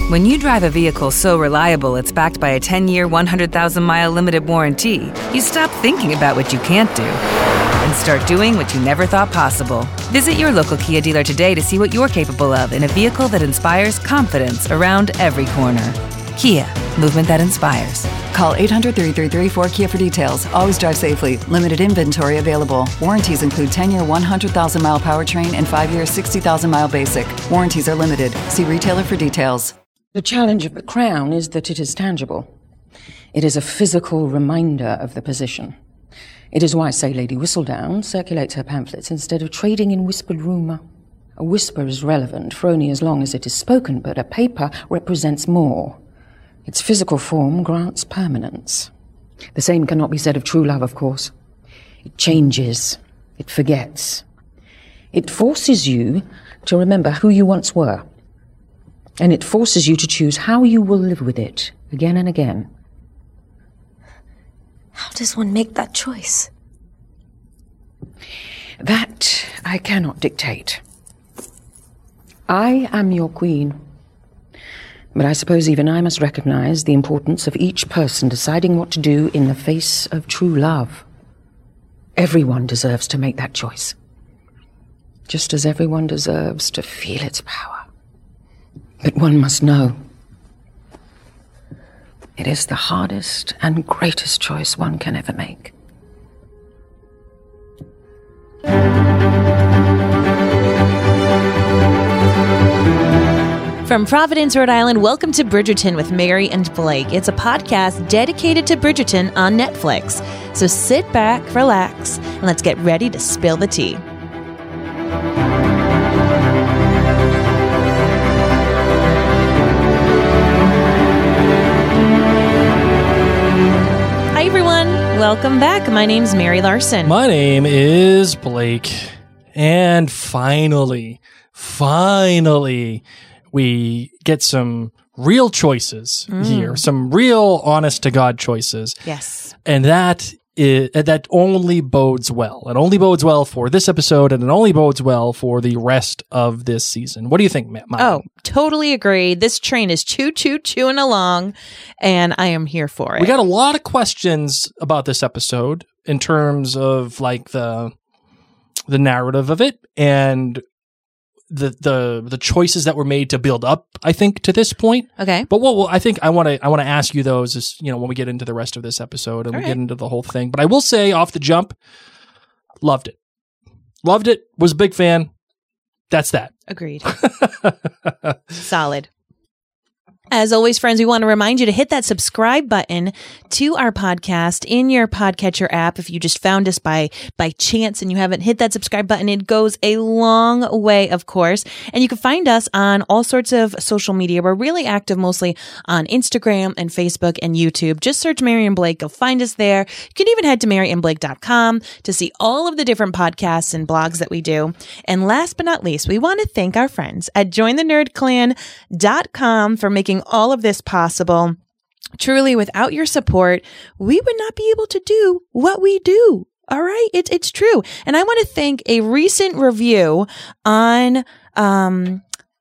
When you drive a vehicle so reliable it's backed by a 10-year, 100,000-mile limited warranty, you stop thinking about what you can't do and start doing what you never thought possible. Visit your local Kia dealer today to see what you're capable of in a vehicle that inspires confidence around every corner. Kia, movement that inspires. Call 800-333-4KIA for details. Always drive safely. Limited inventory available. Warranties include 10-year 100,000-mile powertrain and 5-year 60,000-mile basic. Warranties are limited. See retailer for details. The challenge of the crown is that it is tangible. It is a physical reminder of the position. It is why, say, Lady Whistledown circulates her pamphlets instead of trading in whispered rumour. A whisper is relevant for only as long as it is spoken, but a paper represents more. Its physical form grants permanence. The same cannot be said of true love, of course. It changes. It forgets. It forces you to remember who you once were. And it forces you to choose how you will live with it again and again. How does one make that choice? That I cannot dictate. I am your queen. But I suppose even I must recognize the importance of each person deciding what to do in the face of true love. Everyone deserves to make that choice. Just as everyone deserves to feel its power. But one must know. It is the hardest and greatest choice one can ever make. From Providence, Rhode Island, welcome to Bridgerton with Mary and Blake. It's a podcast dedicated to Bridgerton on Netflix. So sit back, relax, and let's get ready to spill the tea. Hi, everyone. Welcome back. My name's Mary Larson. My name is Blake. And finally, we get some real choices here, some real honest-to-God choices. Yes. And that only bodes well. It only bodes well for this episode, and it only bodes well for the rest of this season. What do you think, Matt? Oh, totally agree. This train is chewing along, and I am here for it. We got a lot of questions about this episode in terms of like the narrative of it and the choices that were made to build up, I think, to this point. Okay. But I think I want to ask you those as, when we get into the rest of this episode and we get into the whole thing. But I will say off the jump, loved it. Was a big fan. That's that. Agreed. Solid. As always, friends, we want to remind you to hit that subscribe button to our podcast in your podcatcher app. If you just found us by chance and you haven't hit that subscribe button, it goes a long way, of course. And you can find us on all sorts of social media. We're really active mostly on Instagram and Facebook and YouTube. Just search Mary and Blake. You'll find us there. You can even head to maryandblake.com to see all of the different podcasts and blogs that we do. And last but not least, we want to thank our friends at jointhenerdclan.com for making all of this possible. Truly, without your support, we would not be able to do what we do. All right. It's true. And I want to thank a recent review on Apple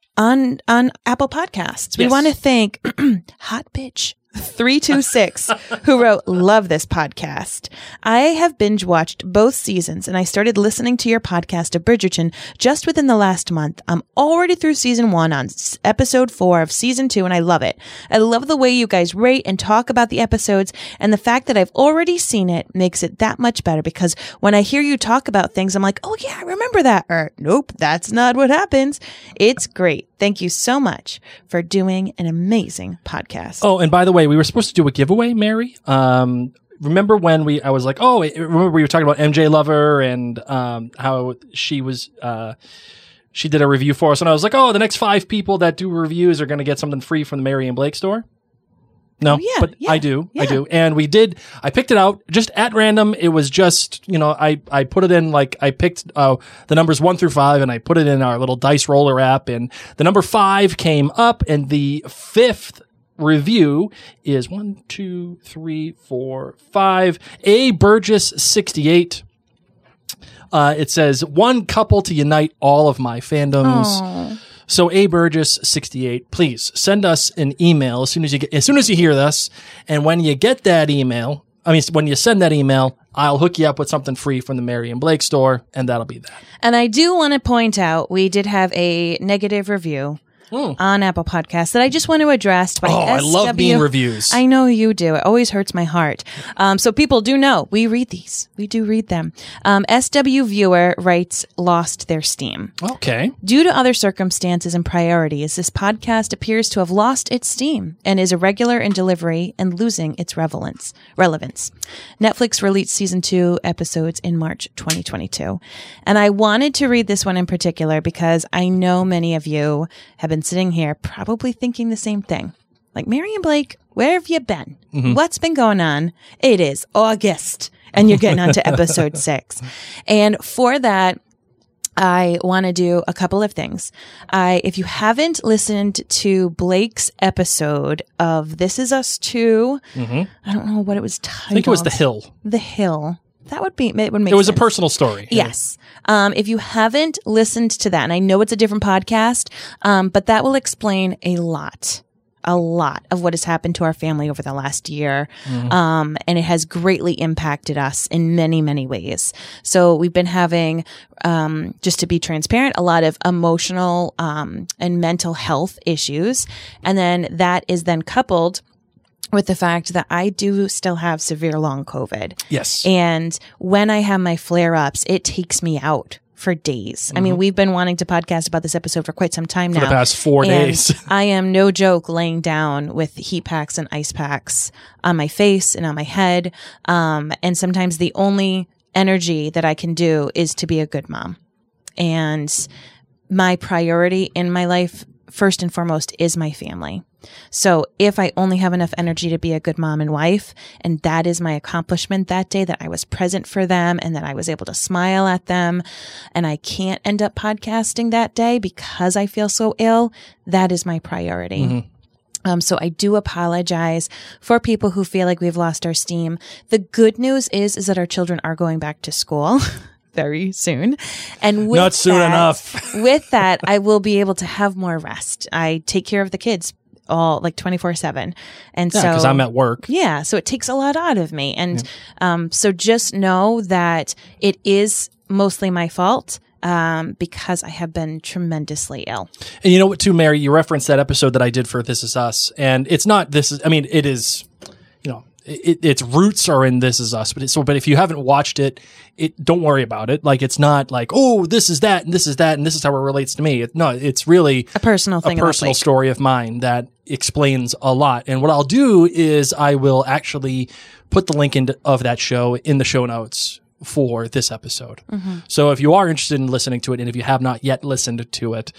Podcasts. We want to thank Hot Bitch 326, who wrote, "Love this podcast. I have binge watched both seasons and I started listening to your podcast of Bridgerton just within the last month. I'm already through season 1 on episode 4 of season 2 and I love it. I love the way you guys rate and talk about the episodes, and the fact that I've already seen it makes it that much better, because when I hear you talk about things, I'm like, oh yeah, I remember that. Or nope, that's not what happens. It's great. Thank you so much for doing an amazing podcast." Oh, and by the way, we were supposed to do a giveaway, Mary. Remember when I was like, remember we were talking about MJ Lover and how she was, she did a review for us, and I was like, the next 5 people that do reviews are going to get something free from the Mary and Blake store. No, but I do. And we did, I picked it out just at random. It was just, I put it in, like, I picked the numbers 1 through 5 and I put it in our little dice roller app, and the number 5 came up, and the 5th review is 1, 2, 3, 4, 5. A Burgess 68. It says, "One couple to unite all of my fandoms." So A Burgess 68, please send us an email as soon as you hear this. And when you get that email, when you send that email, I'll hook you up with something free from the Mary and Blake store, and that'll be that. And I do want to point out, we did have a negative review on Apple Podcasts that I just want to address. By I love mean reviews. I know you do. It always hurts my heart. So people do know we read these. We do read them. SW Viewer writes, lost their steam. Okay. Due to other circumstances and priorities, this podcast appears to have lost its steam and is irregular in delivery and losing its relevance. Netflix released season 2 episodes in March 2022. And I wanted to read this one in particular because I know many of you have been sitting here probably thinking the same thing. Like, Mary and Blake, where have you been? Mm-hmm. What's been going on? It is August, and you're getting on to episode 6. And for that, I want to do a couple of things. If you haven't listened to Blake's episode of This Is Us 2, I don't know what it was titled. I think it was The Hill. The Hill. That would make sense. It was a personal story. Yes. If you haven't listened to that, and I know it's a different podcast, but that will explain a lot of what has happened to our family over the last year. And it has greatly impacted us in many, many ways. So we've been having, just to be transparent, a lot of emotional, and mental health issues. And then that is then coupled with the fact that I do still have severe long COVID. Yes. And when I have my flare-ups, it takes me out for days. I mean, we've been wanting to podcast about this episode for quite some time now. For the past 4 days. I am, no joke, laying down with heat packs and ice packs on my face and on my head. And sometimes the only energy that I can do is to be a good mom. And my priority in my life, first and foremost, is my family. So if I only have enough energy to be a good mom and wife, and that is my accomplishment that day, that I was present for them and that I was able to smile at them, and I can't end up podcasting that day because I feel so ill, that is my priority. So I do apologize for people who feel like we've lost our steam. The good news is that our children are going back to school very soon. And with not soon enough. With that, I will be able to have more rest. I take care of the kids all like 24/7. And so, because I'm at work. Yeah. So it takes a lot out of me. And, so just know that it is mostly my fault. Because I have been tremendously ill. And you know what, too, Mary, you referenced that episode that I did for This Is Us. And it's not it is, its roots are in This Is Us. But if you haven't watched it, don't worry about it. Like, it's not like, oh, this is that, and this is that, and this is how it relates to me. It's really a personal thing, a personal story of mine that explains a lot. And what I'll do is I will actually put the link of that show in the show notes for this episode. So if you are interested in listening to it, and if you have not yet listened to it,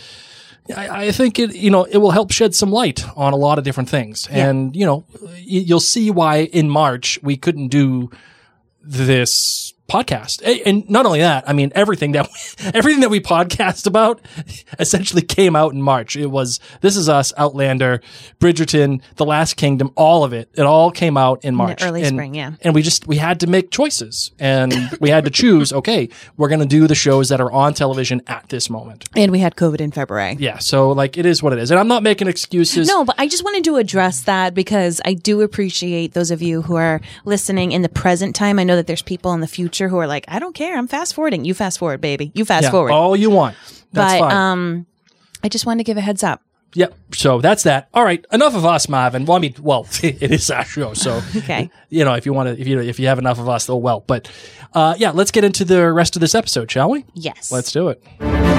I think it will help shed some light on a lot of different things. Yeah. And, you'll see why in March we couldn't do this podcast. And not only that, I mean, everything that we podcast about essentially came out in March. It was This Is Us, Outlander, Bridgerton, The Last Kingdom, all of it. It all came out in March. In the early spring, yeah. And we had to make choices, and we had to choose, okay, we're going to do the shows that are on television at this moment. And we had COVID in February. Yeah. So like, it is what it is. And I'm not making excuses. No, but I just wanted to address that because I do appreciate those of you who are listening in the present time. I know that there's people in the future who are like, I don't care. I'm fast forwarding. You fast forward, baby. You fast forward. All you want. That's fine. I just wanted to give a heads up. Yep. So that's that. All right. Enough of us, Marvin. Well, it is our show. So, okay. If you want to, if you have enough of us, oh well. But, let's get into the rest of this episode, shall we? Yes. Let's do it.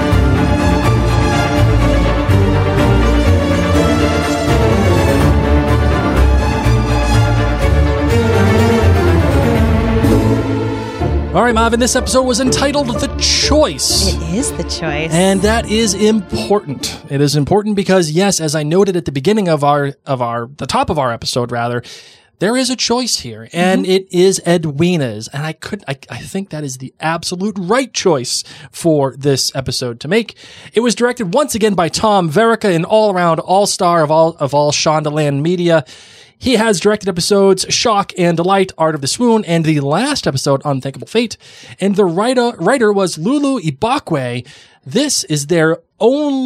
All right, Marvin, this episode was entitled The Choice. It is The Choice. And that is important. It is important because, yes, as I noted at the beginning of the top of our episode, rather, there is a choice here, and it is Edwina's. And I think that is the absolute right choice for this episode to make. It was directed once again by Tom Verica, an all-around all-star of all Shondaland media. He has directed episodes Shock and Delight, Art of the Swoon, and the last episode, Unthinkable Fate. And the writer was Lulu Ibakwe. This is their only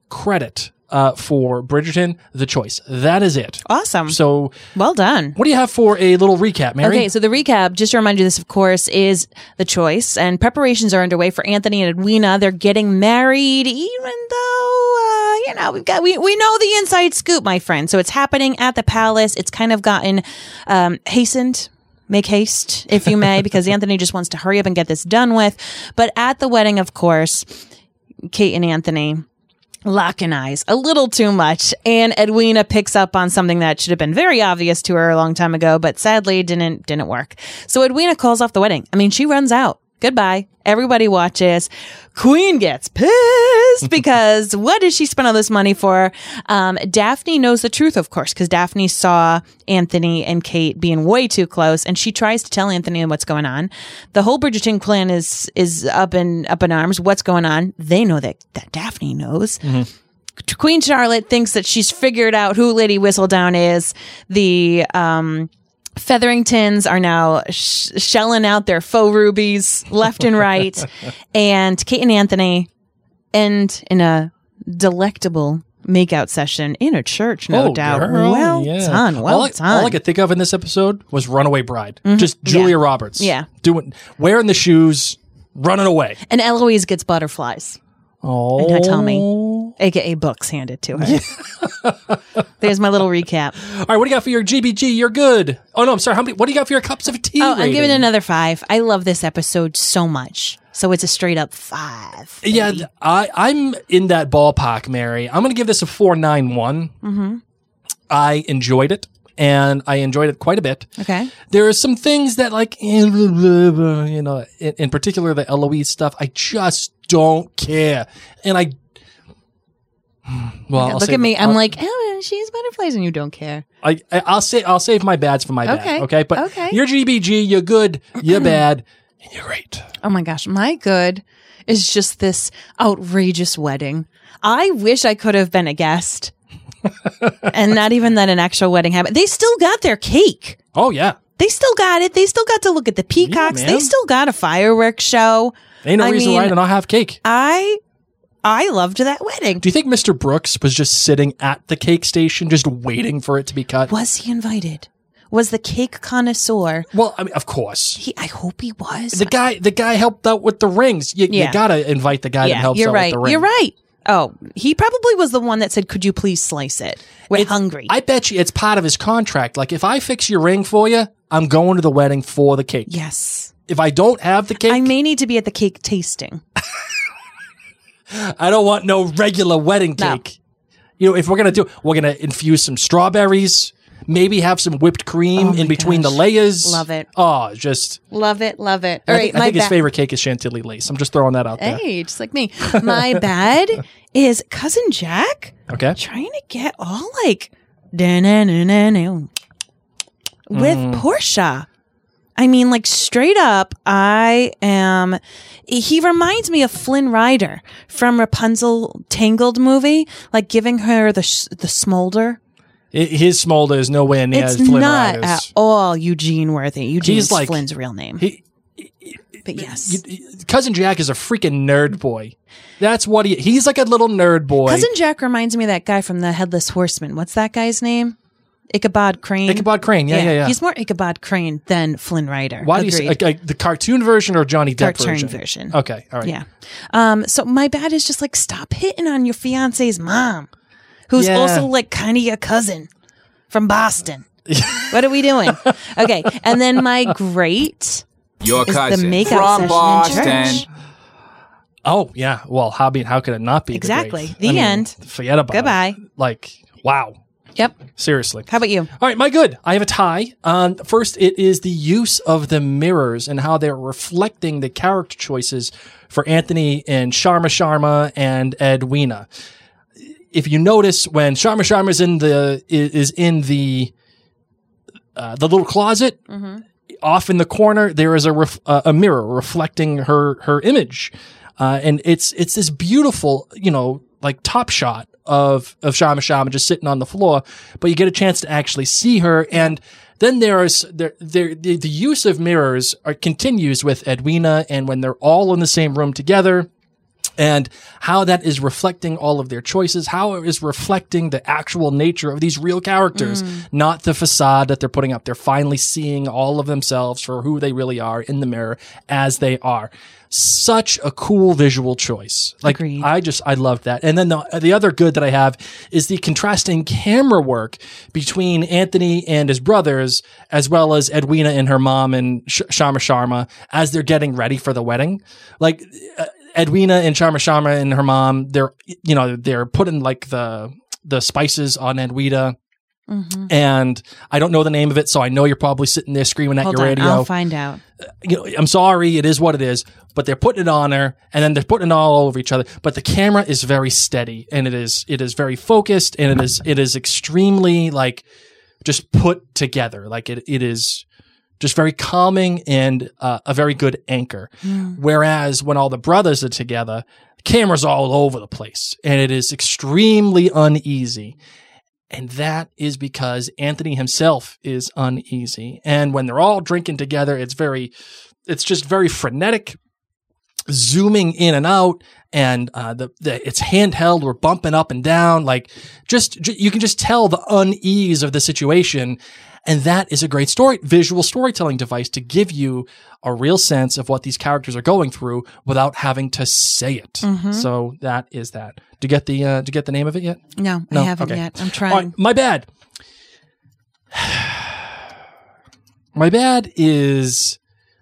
credit for Bridgerton, The Choice. That is it. Awesome. So, well done. what do you have for a little recap, Mary? Okay, so the recap, just to remind you, this, of course, is The Choice, and preparations are underway for Anthony and Edwina. They're getting married, even though, we know the inside scoop, my friend. So it's happening at the palace. It's kind of gotten hastened. Make haste, if you may, because Anthony just wants to hurry up and get this done with. But at the wedding, of course, Kate and Anthony locking eyes a little too much, and Edwina picks up on something that should have been very obvious to her a long time ago, but sadly didn't work. So Edwina calls off the wedding. I mean, she runs out. Goodbye. Everybody watches. Queen gets pissed because what does she spend all this money for? Daphne knows the truth, of course, because Daphne saw Anthony and Kate being way too close, and she tries to tell Anthony what's going on. The whole Bridgerton clan is up in arms. What's going on? They know that Daphne knows. Mm-hmm. Queen Charlotte thinks that she's figured out who Lady Whistledown is. The Featheringtons are now shelling out their faux rubies left and right. And Kate and Anthony end in a delectable makeout session in a church, no doubt. Girl, well done. All I could think of in this episode was Runaway Bride. Mm-hmm. Just Julia Roberts. Yeah. Wearing the shoes, running away. And Eloise gets butterflies. Oh. In her tummy, aka books handed to her. There's my little recap. All right, what do you got for your GBG? You're good. Oh no, I'm sorry. What do you got for your cups of tea? Oh, I'm giving it another 5. I love this episode so much, so it's a straight up 5. Baby. Yeah, I'm in that ballpark, Mary. I'm going to give this a 4.91. Mm-hmm. I enjoyed it. And I enjoyed it quite a bit. Okay. There are some things that, like, in particular the Eloise stuff, I just don't care. And look at me. I'm like, oh, she's butterflies, and you don't care. I'll save my bads for my bad. Okay. But you're GBG, you're good, you're bad, and you're great. Oh my gosh, my good is just this outrageous wedding. I wish I could have been a guest. And not even that an actual wedding happened. They still got their cake. Oh, yeah. They still got it. They still got to look at the peacocks. They still got a fireworks show. Ain't no reason why to not have cake. I loved that wedding. Do you think Mr. Brooks was just sitting at the cake station just waiting for it to be cut? Was he invited? Was the cake connoisseur? Well, I mean, of course. I hope he was. The guy helped out with the rings. You gotta invite the guy that helps out with the rings. You're right. Oh, he probably was the one that said, could you please slice it? We're hungry. I bet you it's part of his contract. Like, if I fix your ring for you, I'm going to the wedding for the cake. Yes. If I don't have the cake... I may need to be at the cake tasting. I don't want no regular wedding cake. No. If we're going to infuse some strawberries, maybe have some whipped cream in between the layers. Love it. Oh, just... Love it. All right, I think his favorite cake is Chantilly lace. I'm just throwing that out there. Hey, just like me. My bad is Cousin Jack. Okay. Trying to get all like... with Portia. I mean, like, straight up, he reminds me of Flynn Rider from Rapunzel Tangled movie, like giving her the smolder. His smolder is nowhere near as Flynn Rider's. It's not at all Eugene Worthy. Eugene is like Flynn's real name. But yes. Cousin Jack is a freaking nerd boy. That's what he's like, a little nerd boy. Cousin Jack reminds me of that guy from the Headless Horseman. What's that guy's name? Ichabod Crane. Ichabod Crane, yeah. He's more Ichabod Crane than Flynn Rider. Why do you say the cartoon version or Johnny Depp cartoon version? Okay, all right. Yeah. So my bad is just like, stop hitting on your fiance's mom, who's also like kind of your cousin from Boston. What are we doing? Okay, and then my great your cousin the makeout from session Boston. in church. Oh yeah. Well, how could it not be? Exactly. The end. Forget about Goodbye. it. Like, wow. Yep. Seriously. How about you? All right, my good. I have a tie. First, it is the use of the mirrors and how they're reflecting the character choices for Anthony and Sharma and Edwina. If you notice, when Sharma is in the little closet, off in the corner, there is a mirror reflecting her image, and it's this beautiful, like top shot of Sharma just sitting on the floor, but you get a chance to actually see her. And then the use of mirrors continues with Edwina, and when they're all in the same room together, And how that is reflecting all of their choices, how it is reflecting the actual nature of these real characters, not the facade that they're putting up. They're finally seeing all of themselves for who they really are in the mirror as they are. Such a cool visual choice. Like, Agreed. I loved that. And then the other good that I have is the contrasting camera work between Anthony and his brothers, as well as Edwina and her mom and Sharma as they're getting ready for the wedding. Like, Edwina and Sharma and her mom, they're putting like the spices on Edwina. Mm-hmm. And I don't know the name of it, so I know you're probably sitting there screaming at your radio. I'll find out. I'm sorry, it is what it is, but they're putting it on her, and then they're putting it all over each other. But the camera is very steady, and it is very focused, and it is extremely like just put together. Like it is just very calming and a very good anchor. Whereas when all the brothers are together, the camera's all over the place, and it is extremely uneasy. And that is because Anthony himself is uneasy. And when they're all drinking together, it's just very frenetic, zooming in and out, and it's handheld. We're bumping up and down, like you can just tell the unease of the situation. And that is a great visual storytelling device to give you a real sense of what these characters are going through without having to say it. Mm-hmm. So that is that. Do you get the name of it yet? No, I haven't yet. I'm trying. All right, my bad. My bad is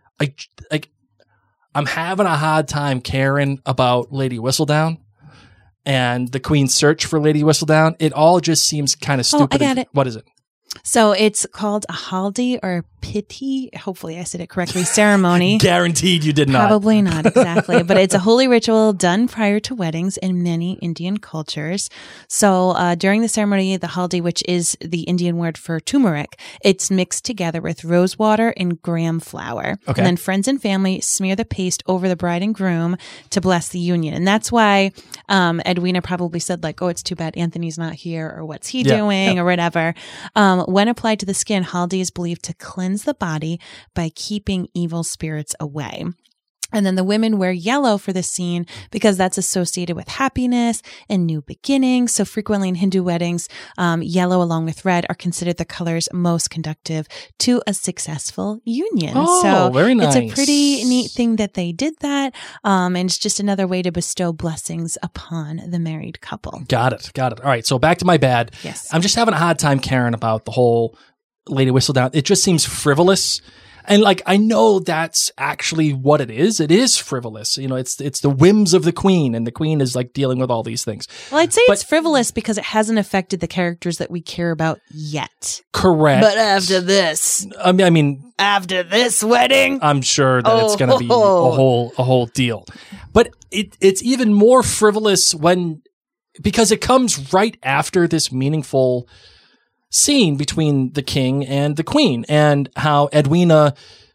I'm having a hard time caring about Lady Whistledown and the Queen's search for Lady Whistledown. It all just seems kind of stupid. I got it. What is it? So it's called a haldi or piti. Hopefully I said it correctly. Ceremony. Guaranteed you did not. Probably not exactly, but it's a holy ritual done prior to weddings in many Indian cultures. So during the ceremony, the haldi, which is the Indian word for turmeric, it's mixed together with rose water and gram flour. Okay. And then friends and family smear the paste over the bride and groom to bless the union. And that's why Edwina probably said like, oh, it's too bad Anthony's not here, or what's he doing, or whatever. When applied to the skin, haldi is believed to cleanse the body by keeping evil spirits away. And then the women wear yellow for the scene because that's associated with happiness and new beginnings. So frequently in Hindu weddings, yellow along with red are considered the colors most conducive to a successful union. Oh, so very nice. It's a pretty neat thing that they did that. And it's just another way to bestow blessings upon the married couple. Got it. All right. So back to my bad. Yes. I'm just having a hard time caring about the whole Lady Whistledown. It just seems frivolous. And like, I know that's actually what it is. It is frivolous. You know, it's the whims of the Queen, and the Queen is like dealing with all these things. Well, I'd say it's frivolous because it hasn't affected the characters that we care about yet. Correct. But after this, I mean, after this wedding, I'm sure that it's going to be a whole deal. But it's even more frivolous because it comes right after this meaningful scene between the king and the queen, and how Edwina,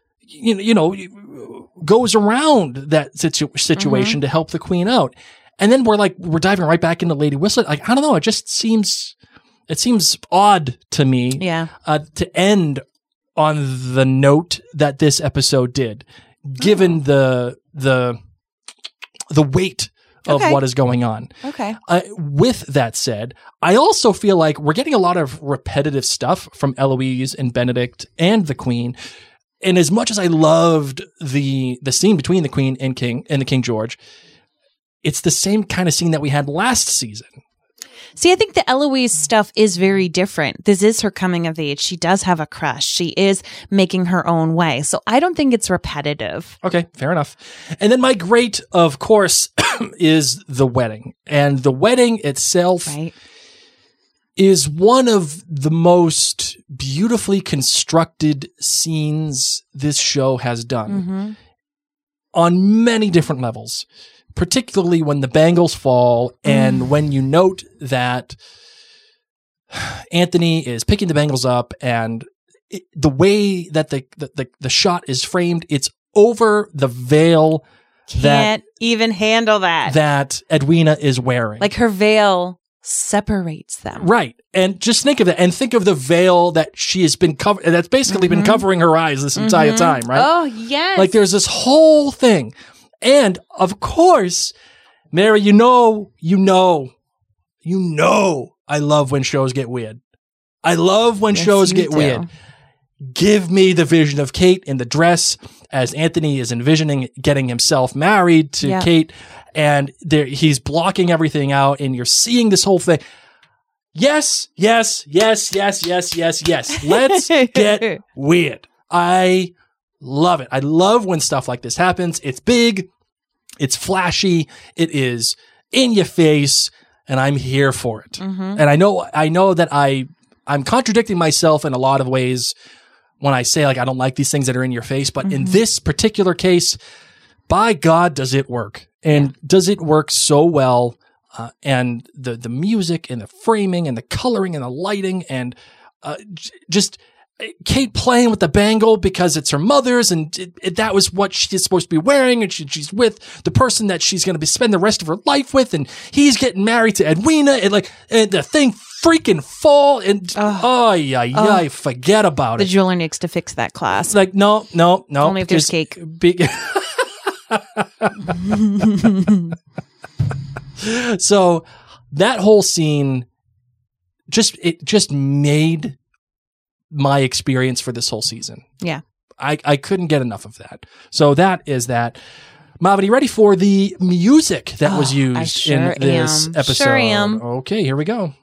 goes around that situation to help the queen out. And then we're diving right back into Lady Whistledown. Like, I don't know. It just seems odd to me. Yeah. To end on the note that this episode did, given the weight of what is going on. Okay. With that said, I also feel like we're getting a lot of repetitive stuff from Eloise and Benedict and the Queen. And as much as I loved the scene between the Queen and the King George, it's the same kind of scene that we had last season. See, I think the Eloise stuff is very different. This is her coming of age. She does have a crush. She is making her own way. So I don't think it's repetitive. Okay, fair enough. And then my great, of course, is the wedding. And the wedding itself is one of the most beautifully constructed scenes this show has done on many different levels. Particularly when the bangles fall and when you note that Anthony is picking the bangles up, and the way that the shot is framed, it's over the veil. Can't even handle that Edwina is wearing. Like, her veil separates them. Right. And just think of that. And think of the veil that she has been that's basically been covering her eyes this entire time, right? Oh, yes. Like, there's this whole thing. And of course, Mary, you know, I love when shows get weird. I love when shows get weird. Give me the vision of Kate in the dress as Anthony is envisioning getting himself married to Kate, and he's blocking everything out, and you're seeing this whole thing. Yes. Let's get weird. I love it. I love when stuff like this happens. It's big. It's flashy. It is in your face, and I'm here for it. And I know that I'm contradicting myself in a lot of ways when I say, like, I don't like these things that are in your face, but in this particular case, by God, does it work. And does it work so well? And the music and the framing and the coloring and the lighting and just Kate playing with the bangle because it's her mother's and that was what she's supposed to be wearing, and she's with the person that she's going to spend the rest of her life with, and he's getting married to Edwina, and the thing freaking fall and forget about The it. jeweler needs to fix that class. Like no. Only if there's cake. So that whole scene just made my experience for this whole season. Yeah. I couldn't get enough of that. So that is that. Marvin, you ready for the music that was used in this episode? Sure am. Okay, here we go.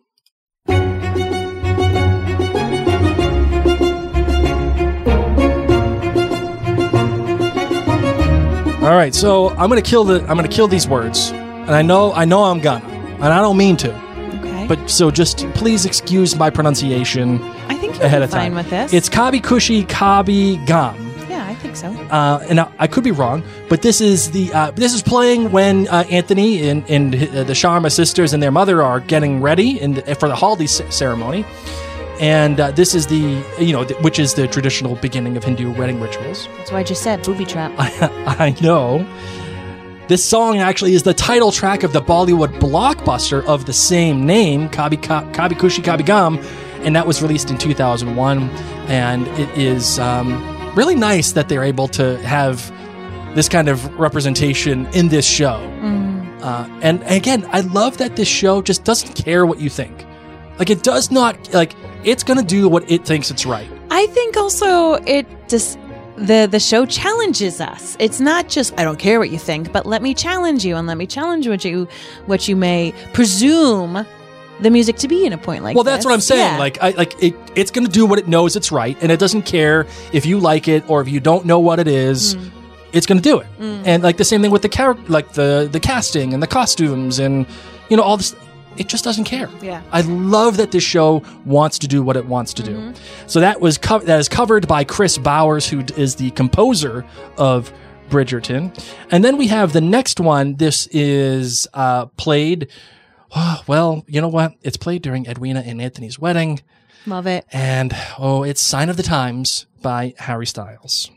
All right, so I'm gonna kill these words, and I know I'm gonna, and I don't mean to. Okay. But so just please excuse my pronunciation. I think you'll ahead be of time. fine with this. It's Kabi Kushi Kabi Gam. Yeah, I think so. And I could be wrong, but this is playing when Anthony and the Sharma sisters and their mother are getting ready for the holiday ceremony. And this is which is the traditional beginning of Hindu wedding rituals. That's why I just said booby trap. I know. This song actually is the title track of the Bollywood blockbuster of the same name, Kabi Kushi Kabi Gam, and that was released in 2001. And it is really nice that they're able to have this kind of representation in this show. And again, I love that this show just doesn't care what you think. Like, it does not, like, it's going to do what it thinks it's right. I think also it just, the show challenges us. It's not just, I don't care what you think, but let me challenge you and let me challenge what you may presume the music to be in a point like this. Well, that's what I'm saying. Yeah. It's going to do what it knows it's right, and it doesn't care if you like it or if you don't know what it is. It's going to do it. And like the same thing with the character, like the casting and the costumes and all this. It just doesn't care. Yeah. I love that this show wants to do what it wants to do. So that is covered by Chris Bowers, who is the composer of Bridgerton. And then we have the next one. This is played. Well, you know what? It's played during Edwina and Anthony's wedding. Love it. And it's "Sign of the Times" by Harry Styles.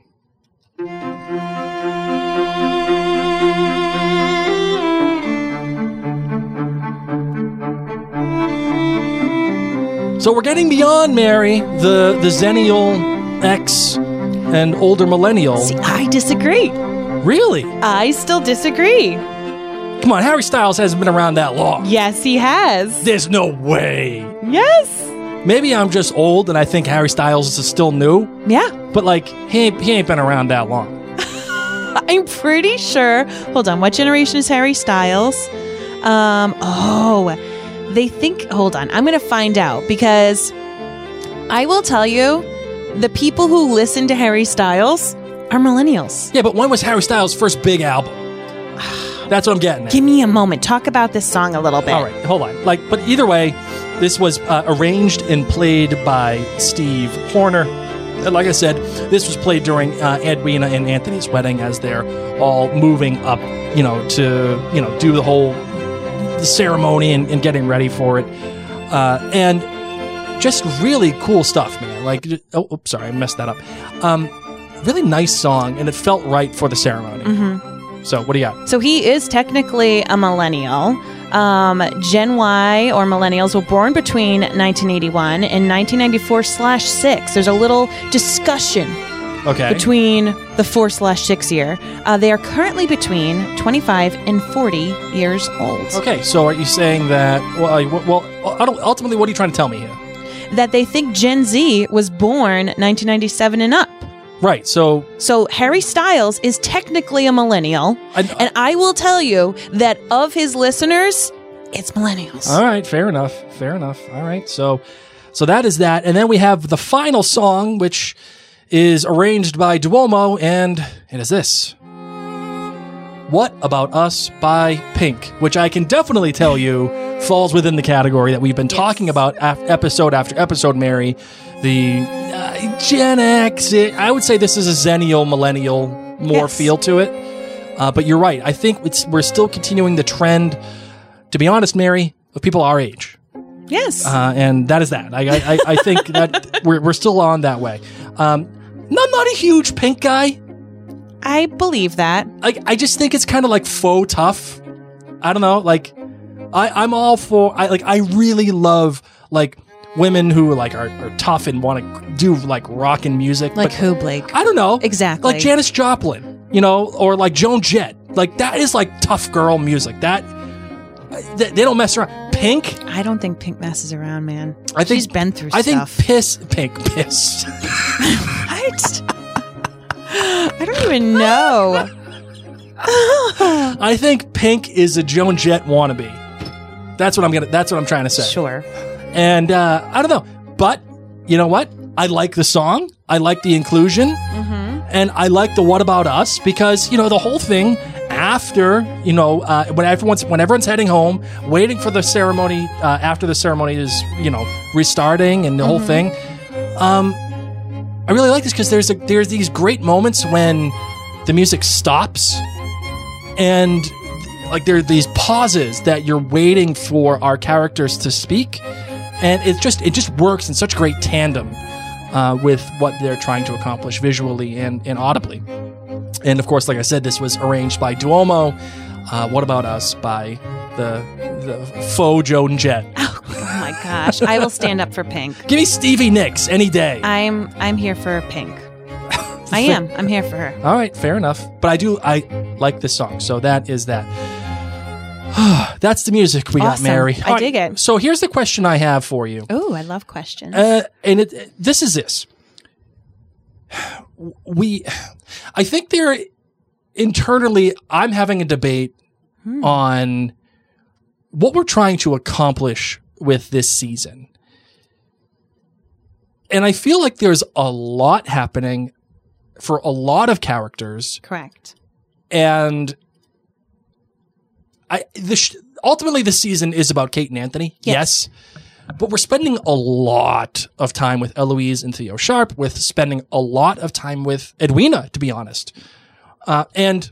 So we're getting beyond, Mary, the Xennial X and older millennial. See, I disagree. Really? I still disagree. Come on, Harry Styles hasn't been around that long. Yes, he has. There's no way. Yes. Maybe I'm just old and I think Harry Styles is still new. Yeah. But like, he ain't been around that long. I'm pretty sure. Hold on. What generation is Harry Styles? They think, hold on, I'm going to find out, because I will tell you, the people who listen to Harry Styles are millennials. Yeah, but when was Harry Styles' first big album? That's what I'm getting at. Give me a moment. Talk about this song a little bit. All right, hold on. But either way, this was arranged and played by Steve Horner. And like I said, this was played during Edwina and Anthony's wedding as they're all moving up, to do the whole ceremony and getting ready for it, and just really cool stuff, man. Like, sorry, I messed that up. Really nice song, and it felt right for the ceremony. So what do you got? So he is technically a millennial. Gen Y, or millennials, were born between 1981 and 1994/6. There's a little discussion Okay. between the 4/6 year. They are currently between 25 and 40 years old. Okay, so are you saying that? Well, ultimately, what are you trying to tell me here? That they think Gen Z was born 1997 and up. Right. So Harry Styles is technically a millennial, and I will tell you that of his listeners, it's millennials. All right, fair enough. All right, so that is that, and then we have the final song, which is arranged by Duomo, and it is this. What About Us by Pink, which I can definitely tell you falls within the category that we've been talking about episode after episode, Mary. The Gen X, I would say this is a Zennial, Millennial more feel to it. But you're right. I think we're still continuing the trend, to be honest, Mary, of people our age. Yes. And that is that. I think that we're still on that way. I'm not a huge Pink guy. I believe that. I just think it's kind of like faux tough. I don't know. Like, I'm all for. I really love like women who like are tough and want to do like rockin' music. Like but who, Blake? I don't know. Exactly. Like Janis Joplin, or like Joan Jett. Like that is like tough girl music. That they don't mess around. Pink. I don't think Pink messes around, man. I think she's been through I stuff. think Pink piss. What? I don't even know. I think Pink is a Joan Jett wannabe. That's what I'm trying to say. Sure. And I don't know, but you know what? I like the song. I like the inclusion, and I like the "What About Us" because the whole thing after when everyone's heading home, waiting for the ceremony. After the ceremony is restarting and the whole thing. I really like this because there's these great moments when the music stops, and like there are these pauses that you're waiting for our characters to speak. And it just works in such great tandem with what they're trying to accomplish visually and audibly. And of course, like I said, this was arranged by Duomo. What About Us by the faux Joan Jett. Oh my gosh! I will stand up for Pink. Give me Stevie Nicks any day. I'm here for Pink. I am. I'm here for her. All right, fair enough. But I like this song, so that is that. That's the music we got, Mary. I dig it. So here's the question I have for you. Oh, I love questions. And this is this. I think there internally, I'm having a debate on what we're trying to accomplish with this season. And I feel like there's a lot happening for a lot of characters. Correct. And ultimately, the season is about Kate and Anthony. Yes. But we're spending a lot of time with Eloise and Theo Sharp, with spending a lot of time with Edwina, to be honest. And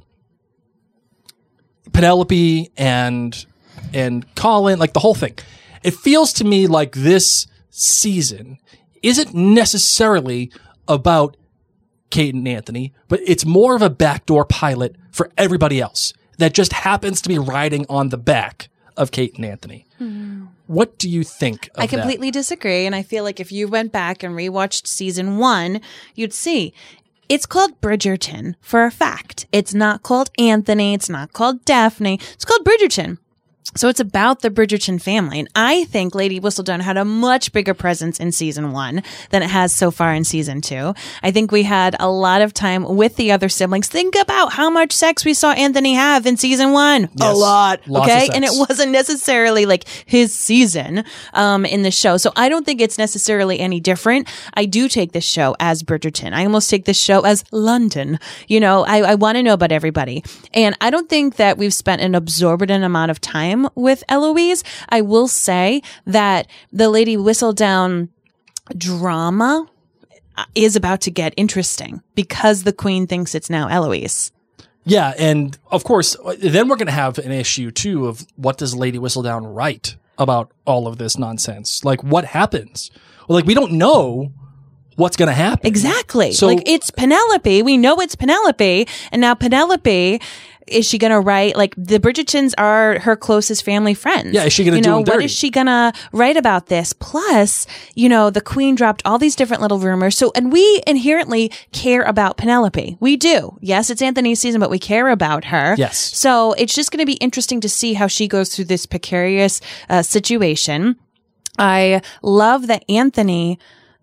Penelope and Colin, like the whole thing. It feels to me like this season isn't necessarily about Kate and Anthony, but it's more of a backdoor pilot for everybody else that just happens to be riding on the back of Kate and Anthony. What do you think of I completely disagree, and I feel like if you went back and rewatched season 1, you'd see it's called Bridgerton for a fact. It's not called Anthony. It's not called Daphne. It's called Bridgerton. So it's about the Bridgerton family. And I think Lady Whistledown had a much bigger presence in season 1 than it has so far in season 2. I think we had a lot of time with the other siblings. Think about how much sex we saw Anthony have in season 1. Yes, a lot. lots Okay. of sex. And it wasn't necessarily like his season in the show. So I don't think it's necessarily any different. I do take this show as Bridgerton. I almost take this show as London. I want to know about everybody. And I don't think that we've spent an exorbitant amount of time with Eloise. I will say that the Lady Whistledown drama is about to get interesting because the Queen thinks it's now Eloise. Yeah, and of course, then we're going to have an issue too of what does Lady Whistledown write about all of this nonsense? Like, what happens? Well, like, we don't know what's going to happen. Exactly. So, like, it's Penelope. We know it's Penelope. And now Penelope is she going to write? Like, the Bridgertons are her closest family friends. Yeah, is she going to do them dirty? What is she going to write about this? Plus, the Queen dropped all these different little rumors. So, and we inherently care about Penelope. We do. Yes, it's Anthony's season, but we care about her. Yes. So it's just going to be interesting to see how she goes through this precarious situation. I love that Anthony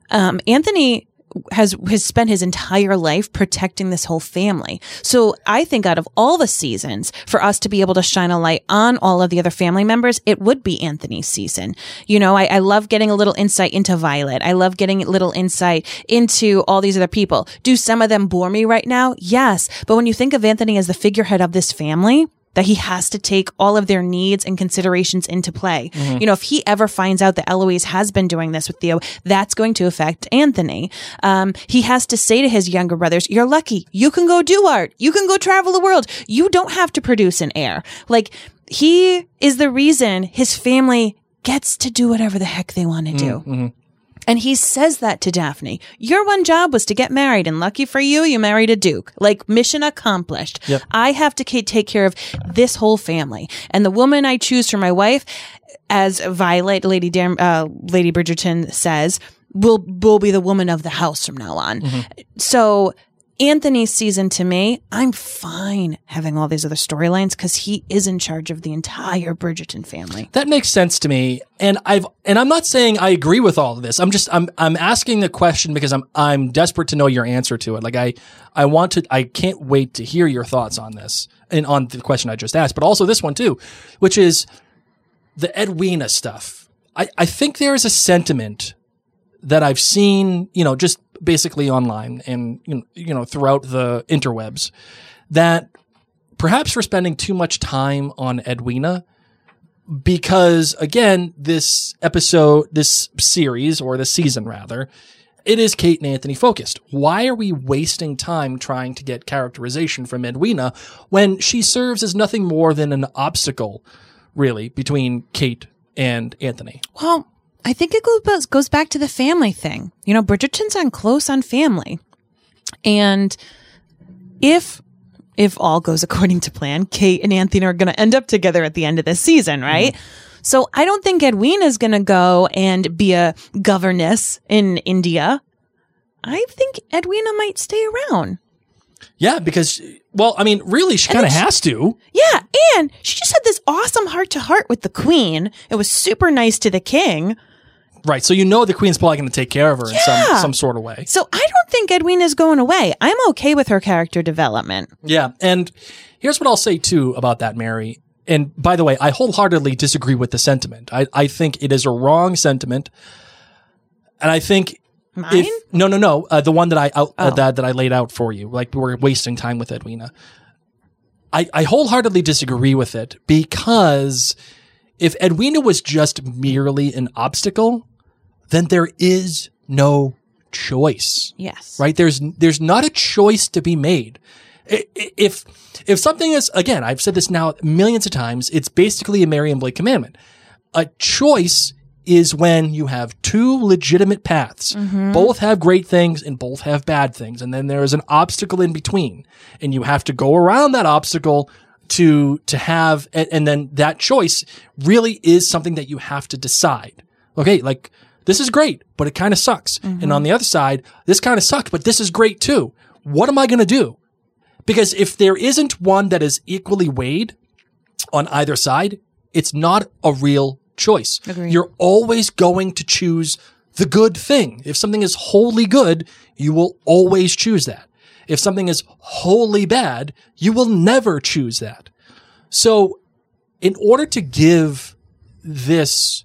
has spent his entire life protecting this whole family. So I think out of all the seasons, for us to be able to shine a light on all of the other family members, it would be Anthony's season. I love getting a little insight into Violet. I love getting a little insight into all these other people. Do some of them bore me right now? Yes. But when you think of Anthony as the figurehead of this family, that he has to take all of their needs and considerations into play. If he ever finds out that Eloise has been doing this with Theo, that's going to affect Anthony. He has to say to his younger brothers, you're lucky. You can go do art. You can go travel the world. You don't have to produce an heir. Like, he is the reason his family gets to do whatever the heck they want to do. And he says that to Daphne. Your one job was to get married, and lucky for you, you married a duke. Like, mission accomplished. Yep. I have to take care of this whole family. And the woman I choose for my wife, as Violet, Lady Bridgerton says, will be the woman of the house from now on. So Anthony's season, to me, I'm fine having all these other storylines because he is in charge of the entire Bridgerton family. That makes sense to me, and I'm not saying I agree with all of this. I'm asking the question because I'm desperate to know your answer to it. Like, I can't wait to hear your thoughts on this and on the question I just asked, but also this one too, which is the Edwina stuff. I think there is a sentiment that I've seen, just basically online and, throughout the interwebs, that perhaps we're spending too much time on Edwina because, again, this series, or this season rather, it is Kate and Anthony focused. Why are we wasting time trying to get characterization from Edwina when she serves as nothing more than an obstacle, really, between Kate and Anthony? Well, I think it goes back to the family thing. Bridgerton's close on family. And if all goes according to plan, Kate and Anthony are going to end up together at the end of this season, right? So I don't think Edwina is going to go and be a governess in India. I think Edwina might stay around. Yeah, because, really, she kind of has to. Yeah, and she just had this awesome heart-to-heart with the Queen. It was super nice to the King. Right, so the Queen's probably going to take care of her in some sort of way. So I don't think Edwina's going away. I'm okay with her character development. Yeah, and here's what I'll say, too, about that, Mary. And by the way, I wholeheartedly disagree with the sentiment. I think it is a wrong sentiment. And I think... Mine? No. The one that I laid out for you. Like, we're wasting time with Edwina. I wholeheartedly disagree with it because if Edwina was just merely an obstacle, then there is no choice. Yes. Right? There's not a choice to be made. If something is, again, I've said this now millions of times, it's basically a Mary and Blake commandment. A choice is when you have two legitimate paths. Both have great things and both have bad things. And then there is an obstacle in between. And you have to go around that obstacle to have, and then that choice really is something that you have to decide. Okay, like, this is great, but it kind of sucks. And on the other side, this kind of sucked, but this is great too. What am I going to do? Because if there isn't one that is equally weighed on either side, it's not a real choice. Agreed. You're always going to choose the good thing. If something is wholly good, you will always choose that. If something is wholly bad, you will never choose that. So in order to give this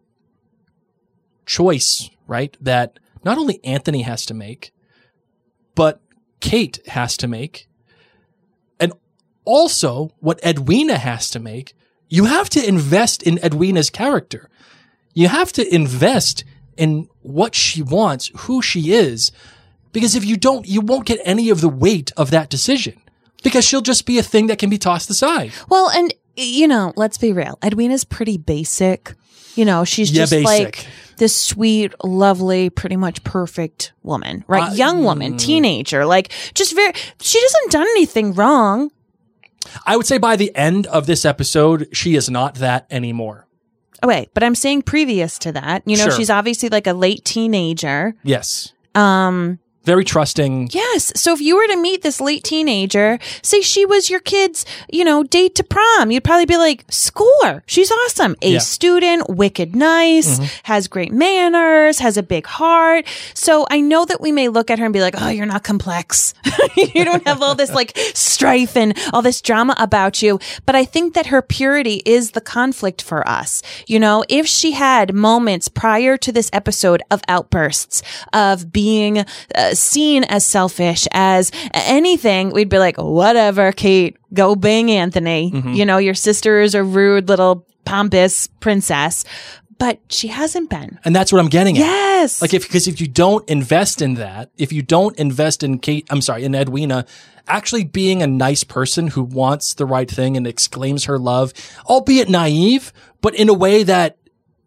choice, right, that not only Anthony has to make, but Kate has to make, and also what Edwina has to make, you have to invest in Edwina's character. You have to invest in what she wants, who she is, because if you don't, you won't get any of the weight of that decision because she'll just be a thing that can be tossed aside. Well, and, let's be real. Edwina's pretty basic. She's just basic. like this sweet, lovely, pretty much perfect woman, right? Young woman, teenager, like just she doesn't done anything wrong. I would say by the end of this episode, she is not that anymore. Oh, wait, but I'm saying previous to that, you know, Sure. she's obviously like a late teenager. Yes. Very trusting. Yes. So if you were to meet this late teenager, say she was your kid's, you know, date to prom, you'd probably be like, score. She's awesome. A Yeah. student, wicked nice, has great manners, has a big heart. So I know that we may look at her and be like, oh, you're not complex. You don't have all this like strife and all this drama about you. But I think that her purity is the conflict for us. You know, if she had moments prior to this episode of outbursts, of being seen as selfish, as anything, we'd be like, whatever, Kate, go bang Anthony. You know, your sister is a rude little pompous princess, but she hasn't been. And that's what I'm getting at. Yes. Like because if you don't invest in that, if you don't invest in in Edwina actually being a nice person who wants the right thing and exclaims her love, albeit naive, but in a way that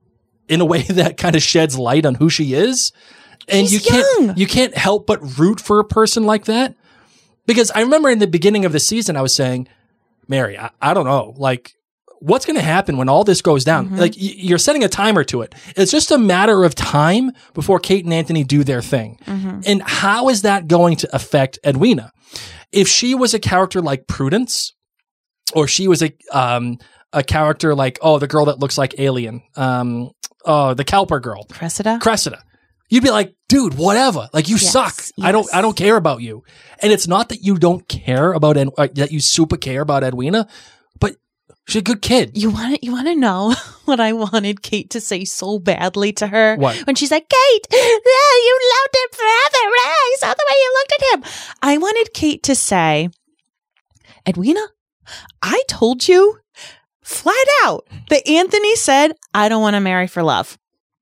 kind of sheds light on who she is. And She's you can't help but root for a person like that. Because I remember in the beginning of the season, I was saying, Mary, I don't know, like, what's going to happen when all this goes down? Like, you're setting a timer to it. It's just a matter of time before Kate and Anthony do their thing. And how is that going to affect Edwina? If she was a character like Prudence, or she was a character like, the girl that looks like Alien, the Kelper girl. Cressida. You'd be like, dude, whatever. Like, you suck. Yes. I don't care about you. And it's not that you don't care about that you super care about Edwina, but she's a good kid. You want to know what I wanted Kate to say so badly to her? What? When she's like, Kate, you loved him forever. I saw the way you looked at him. I wanted Kate to say, Edwina, I told you flat out that Anthony said, I don't want to marry for love.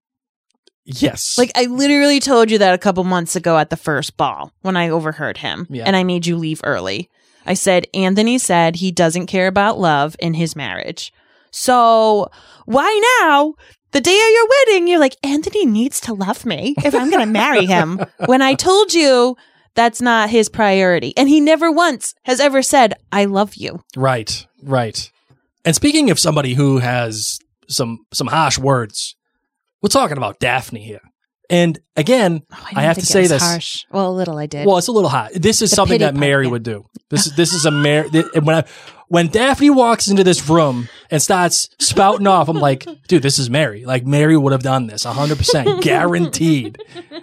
Yes. Like, I literally told you that a couple months ago at the first ball when I overheard him and I made you leave early. I said, Anthony said he doesn't care about love in his marriage. So why now, the day of your wedding, you're like, Anthony needs to love me if I'm going to marry him. When I told you that's not his priority. And he never once has ever said, I love you. Right. And speaking of somebody who has some harsh words, we're talking about Daphne here. And again, I have to say this. Harsh. Well, a little I did. Well, it's a little hot. This is something that Mary would do. This is a Mary. When Daphne walks into this room and starts spouting off, I'm like, dude, this is Mary. Like, Mary would have done this 100%, guaranteed.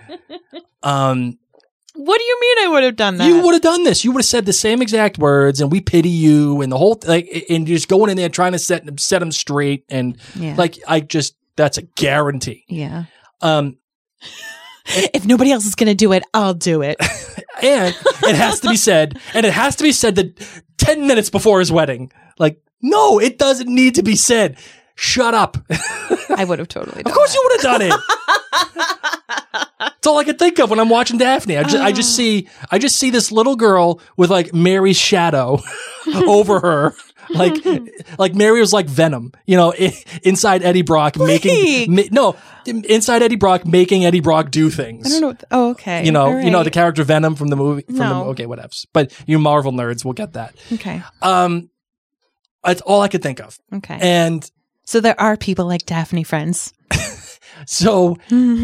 What do you mean I would have done that? You would have done this. You would have said the same exact words, and we pity you, and the whole and you're just going in there trying to set them straight, and that's a guarantee. Yeah. If nobody else is going to do it, I'll do it. And it has to be said, that 10 minutes before his wedding. Like, no, it doesn't need to be said. Shut up. I would have totally done Of course that. you would have done it. That's all I can think of when I'm watching Daphne. I just see this little girl with like Mary's shadow over her. Like Mary was like Venom, you know, inside Eddie Brock inside Eddie Brock making Eddie Brock do things. I don't know. Okay. You know, All right. you know the character Venom from the movie. No. Okay, whatevs. But you Marvel nerds will get that. Okay. That's all I could think of. Okay. And so there are people like Daphne, friends. so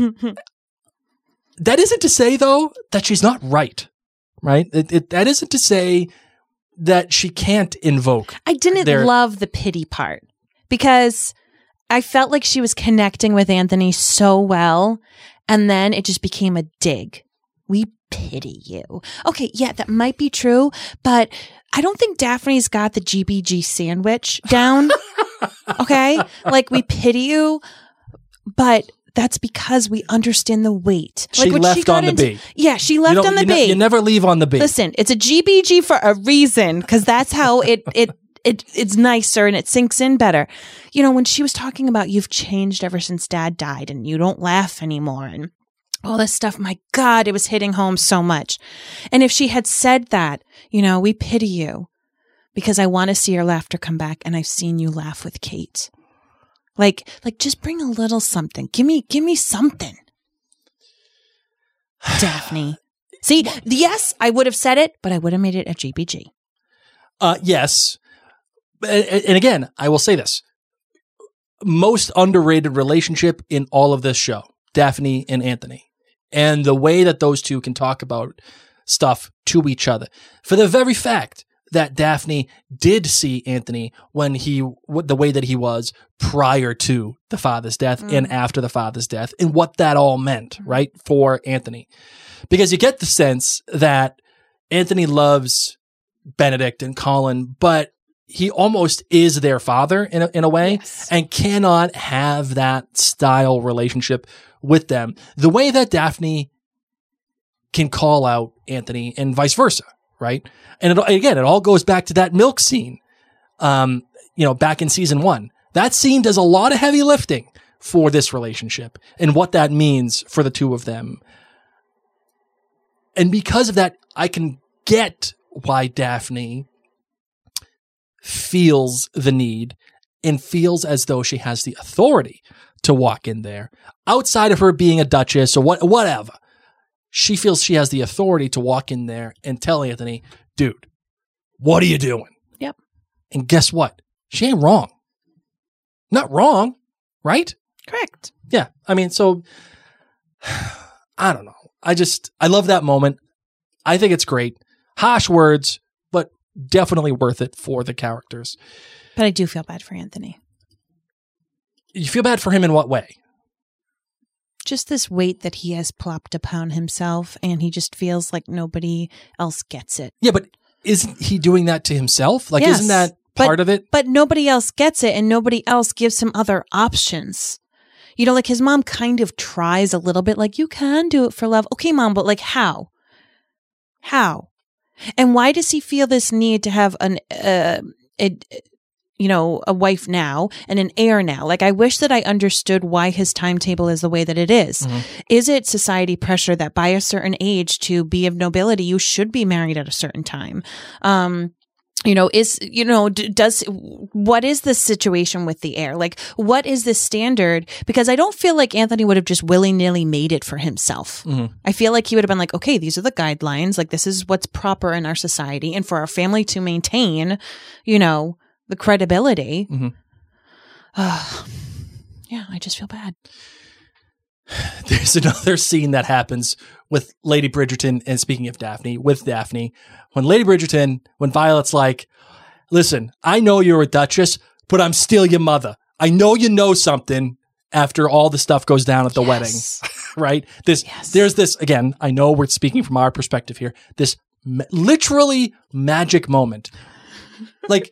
that isn't to say though that she's not right. That isn't to say that she can't invoke. I didn't love the pity part because I felt like she was connecting with Anthony so well, and then it just became a dig. We pity you. Okay, yeah, that might be true, but I don't think Daphne's got the GBG sandwich down. Okay? Like, we pity you, but that's because we understand the weight. She like left on the B. Yeah, she left on the B. You never leave on the B. Listen, it's a GBG for a reason, because that's how it's nicer and it sinks in better. You know, when she was talking about you've changed ever since Dad died and you don't laugh anymore and all this stuff, my God, it was hitting home so much. And if she had said that, you know, we pity you because I want to see your laughter come back and I've seen you laugh with Kate. Like just bring a little something. Give me something. Daphne. See, yes, I would have said it, but I would have made it a GBG. Yes. And again, I will say this. Most underrated relationship in all of this show, Daphne and Anthony. And the way that those two can talk about stuff to each other. For the very fact that Daphne did see Anthony the way that he was prior to the father's death and after the father's death, and what that all meant, right, for Anthony. Because you get the sense that Anthony loves Benedict and Colin, but he almost is their father in a way, and cannot have that style relationship with them. The way that Daphne can call out Anthony and vice versa, right? And it all goes back to that milk scene, back in season 1. That scene does a lot of heavy lifting for this relationship and what that means for the two of them. And because of that, I can get why Daphne feels the need and feels as though she has the authority to walk in there outside of her being a duchess or whatever. She feels she has the authority to walk in there and tell Anthony, dude, what are you doing? Yep. And guess what? She ain't wrong. Not wrong, right? Correct. Yeah. I mean, so I don't know. I love that moment. I think it's great. Harsh words, but definitely worth it for the characters. But I do feel bad for Anthony. You feel bad for him in what way? Just this weight that he has plopped upon himself, and he just feels like nobody else gets it. Yeah, but isn't he doing that to himself? Like, yes, isn't that part of it? But nobody else gets it, and nobody else gives him other options. You know, like his mom kind of tries a little bit, like, you can do it for love. Okay, Mom, but like how? How? And why does he feel this need to have a wife now and an heir now? Like, I wish that I understood why his timetable is the way that it is. Mm-hmm. Is it society pressure that by a certain age to be of nobility, you should be married at a certain time? What is the situation with the heir? Like, what is the standard? Because I don't feel like Anthony would have just willy-nilly made it for himself. Mm-hmm. I feel like he would have been like, okay, these are the guidelines. Like, this is what's proper in our society. And for our family to maintain, the credibility. Mm-hmm. I just feel bad. There's another scene that happens with Lady Bridgerton, and speaking of Daphne, with Daphne, when Violet's like, listen, I know you're a duchess, but I'm still your mother. I know you know something after all the stuff goes down at the wedding, right? There's this, again, I know we're speaking from our perspective here, this literally magic moment. Like,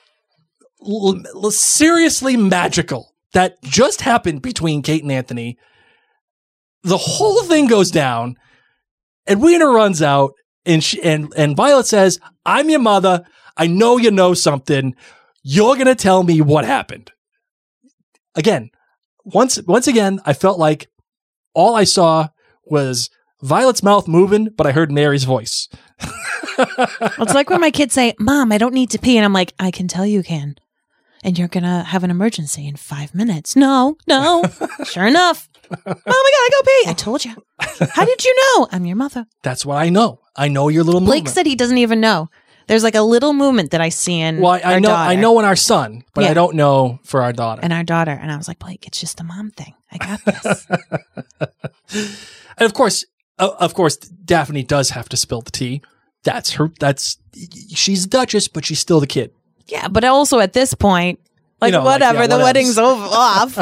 seriously magical that just happened between Kate and Anthony. The whole thing goes down, and Weena runs out, and Violet says, I'm your mother. I know you know something. You're going to tell me what happened. Again, once again, I felt like all I saw was Violet's mouth moving, but I heard Mary's voice. It's like when my kids say, Mom, I don't need to pee. And I'm like, I can tell you can. And you're going to have an emergency in 5 minutes. No. Sure enough. Mom, I gotta go pee. I told you. How did you know? I'm your mother. That's what I know. I know your little movement. Blake said he doesn't even know. There's like a little movement that I see in our daughter. I know in our son, but I don't know for our daughter. And our daughter. And I was like, Blake, it's just a mom thing. I got this. And of course, Daphne does have to spill the tea. She's a duchess, but she's still the kid. Yeah, but also at this point, whatever, the wedding's off.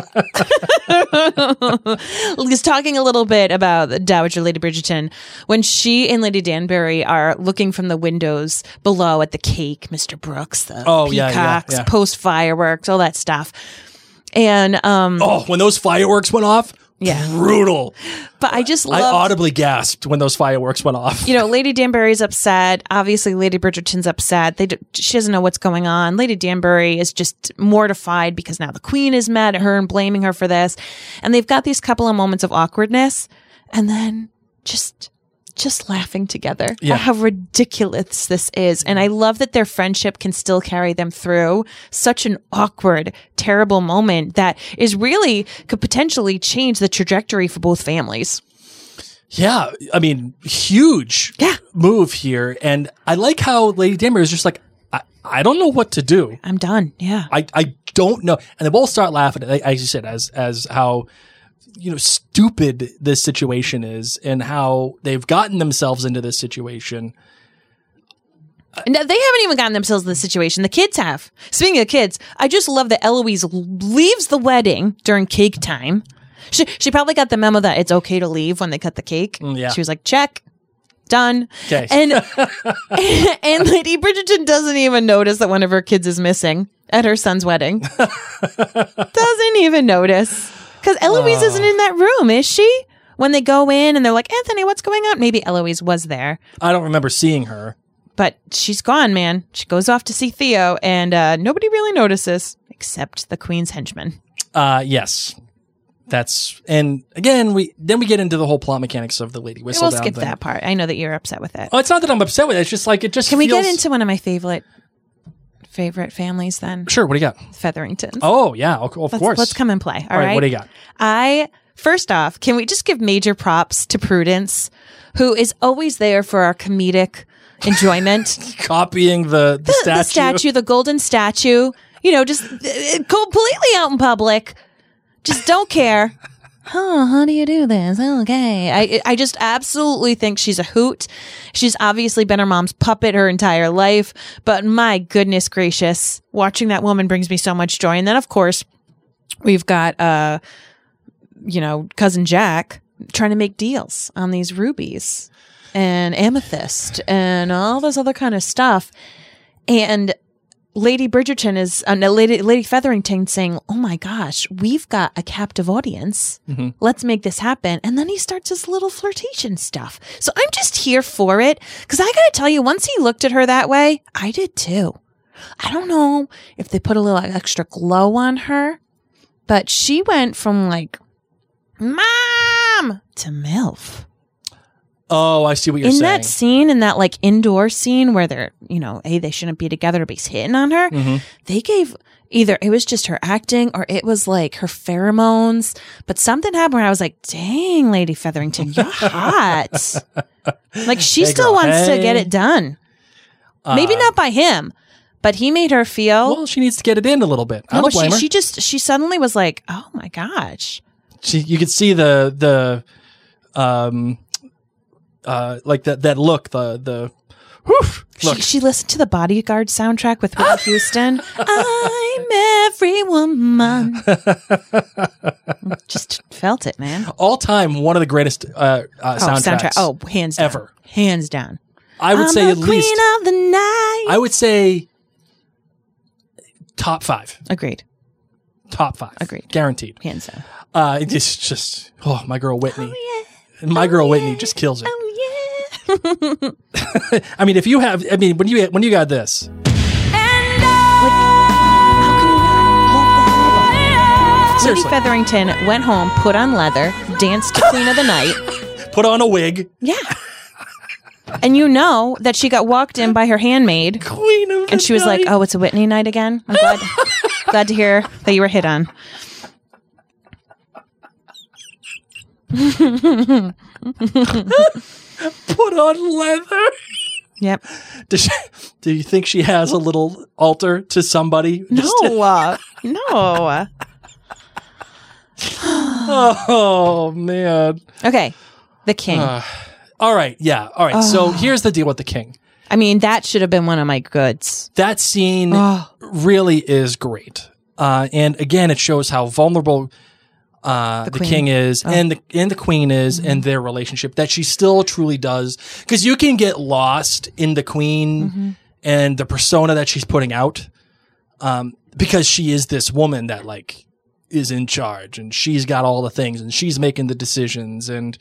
He's talking a little bit about the Dowager Lady Bridgerton. When she and Lady Danbury are looking from the windows below at the cake, Mr. Brooks, the peacocks, post-fireworks, all that stuff. And when those fireworks went off, brutal. But I audibly gasped when those fireworks went off. Lady Danbury's upset. Obviously, Lady Bridgerton's upset. She doesn't know what's going on. Lady Danbury is just mortified because now the Queen is mad at her and blaming her for this. And they've got these couple of moments of awkwardness, and then just laughing together at how ridiculous this is. And I love that their friendship can still carry them through such an awkward, terrible moment that could potentially change the trajectory for both families. Yeah. I mean, huge move here. And I like how Lady Danbury is just like, I don't know what to do. I'm done. Yeah. I don't know. And they both start laughing, as you said, as how, stupid this situation is and how they've gotten themselves into this situation. No, they haven't even gotten themselves in this situation. The kids have. Speaking of kids, I just love that Eloise leaves the wedding during cake time. She probably got the memo that it's okay to leave when they cut the cake. Yeah. She was like, check. Done. Okay. And Lady Bridgerton doesn't even notice that one of her kids is missing at her son's wedding. Doesn't even notice. Because Eloise isn't in that room, is she? When they go in and they're like, Anthony, what's going on? Maybe Eloise was there. I don't remember seeing her. But she's gone, man. She goes off to see Theo, and nobody really notices except the Queen's henchmen. Yes. And again, we get into the whole plot mechanics of the Lady Whistledown We'll skip thing. that part. I know that you're upset with it. Oh, it's not that I'm upset with it. It's just like, Can we get into one of my favorite families then? Sure, what do you got? Featheringtons. Oh, yeah, of course. Let's come and play. All right, what do you got? First off, can we just give major props to Prudence, who is always there for our comedic enjoyment? Copying the statue. The golden statue, just completely out in public. Just don't care. How do you do this? Okay. I just absolutely think she's a hoot. She's obviously been her mom's puppet her entire life, but my goodness gracious, watching that woman brings me so much joy. And then, of course, we've got, Cousin Jack trying to make deals on these rubies and amethyst and all this other kind of stuff. And Lady Bridgerton is Lady Featherington saying, "Oh my gosh, we've got a captive audience. Mm-hmm. Let's make this happen." And then he starts his little flirtation stuff. So I'm just here for it because I got to tell you, once he looked at her that way, I did too. I don't know if they put a little extra glow on her, but she went from like mom to MILF. Oh, I see what you're saying. In that scene, in that like indoor scene where they're, they shouldn't be together, but he's hitting on her. Mm-hmm. They gave either it was just her acting or it was like her pheromones. But something happened where I was like, dang, Lady Featherington, you're hot. Like she still wants to get it done. Maybe not by him, but he made her feel. Well, she needs to get it in a little bit. I don't blame her. She suddenly was like, oh my gosh. You could see the like that look, the whoof, look. She listened to the Bodyguard soundtrack with Whitney Houston. I'm every woman. Just felt it, man. All time, one of the greatest soundtracks. Oh, hands down. Ever. Hands down. I would say at least. Queen of the night. I would say top 5. Agreed. Top 5. Agreed. Guaranteed. Hands down. It's just my girl Whitney. Oh, yeah. My girl Whitney just kills it. Oh, yeah. I mean, when you got this. Lady Featherington went home, put on leather, danced to Queen of the Night. Put on a wig. Yeah. And you know that she got walked in by her handmaid. Queen of the And she was night. like, oh, it's a Whitney night again? I'm glad to hear that you were hit on. Put on leather. Yep. Do you think she has a little altar to somebody? No. Oh, man. Okay. The king. All right. Yeah. All right. So here's the deal with the king. I mean, that should have been one of my goods. That scene really is great. And again, it shows how vulnerable the king is and the queen is and their relationship, that she still truly does. Because you can get lost in the queen and the persona that she's putting out, because she is this woman that like is in charge and she's got all the things and she's making the decisions, and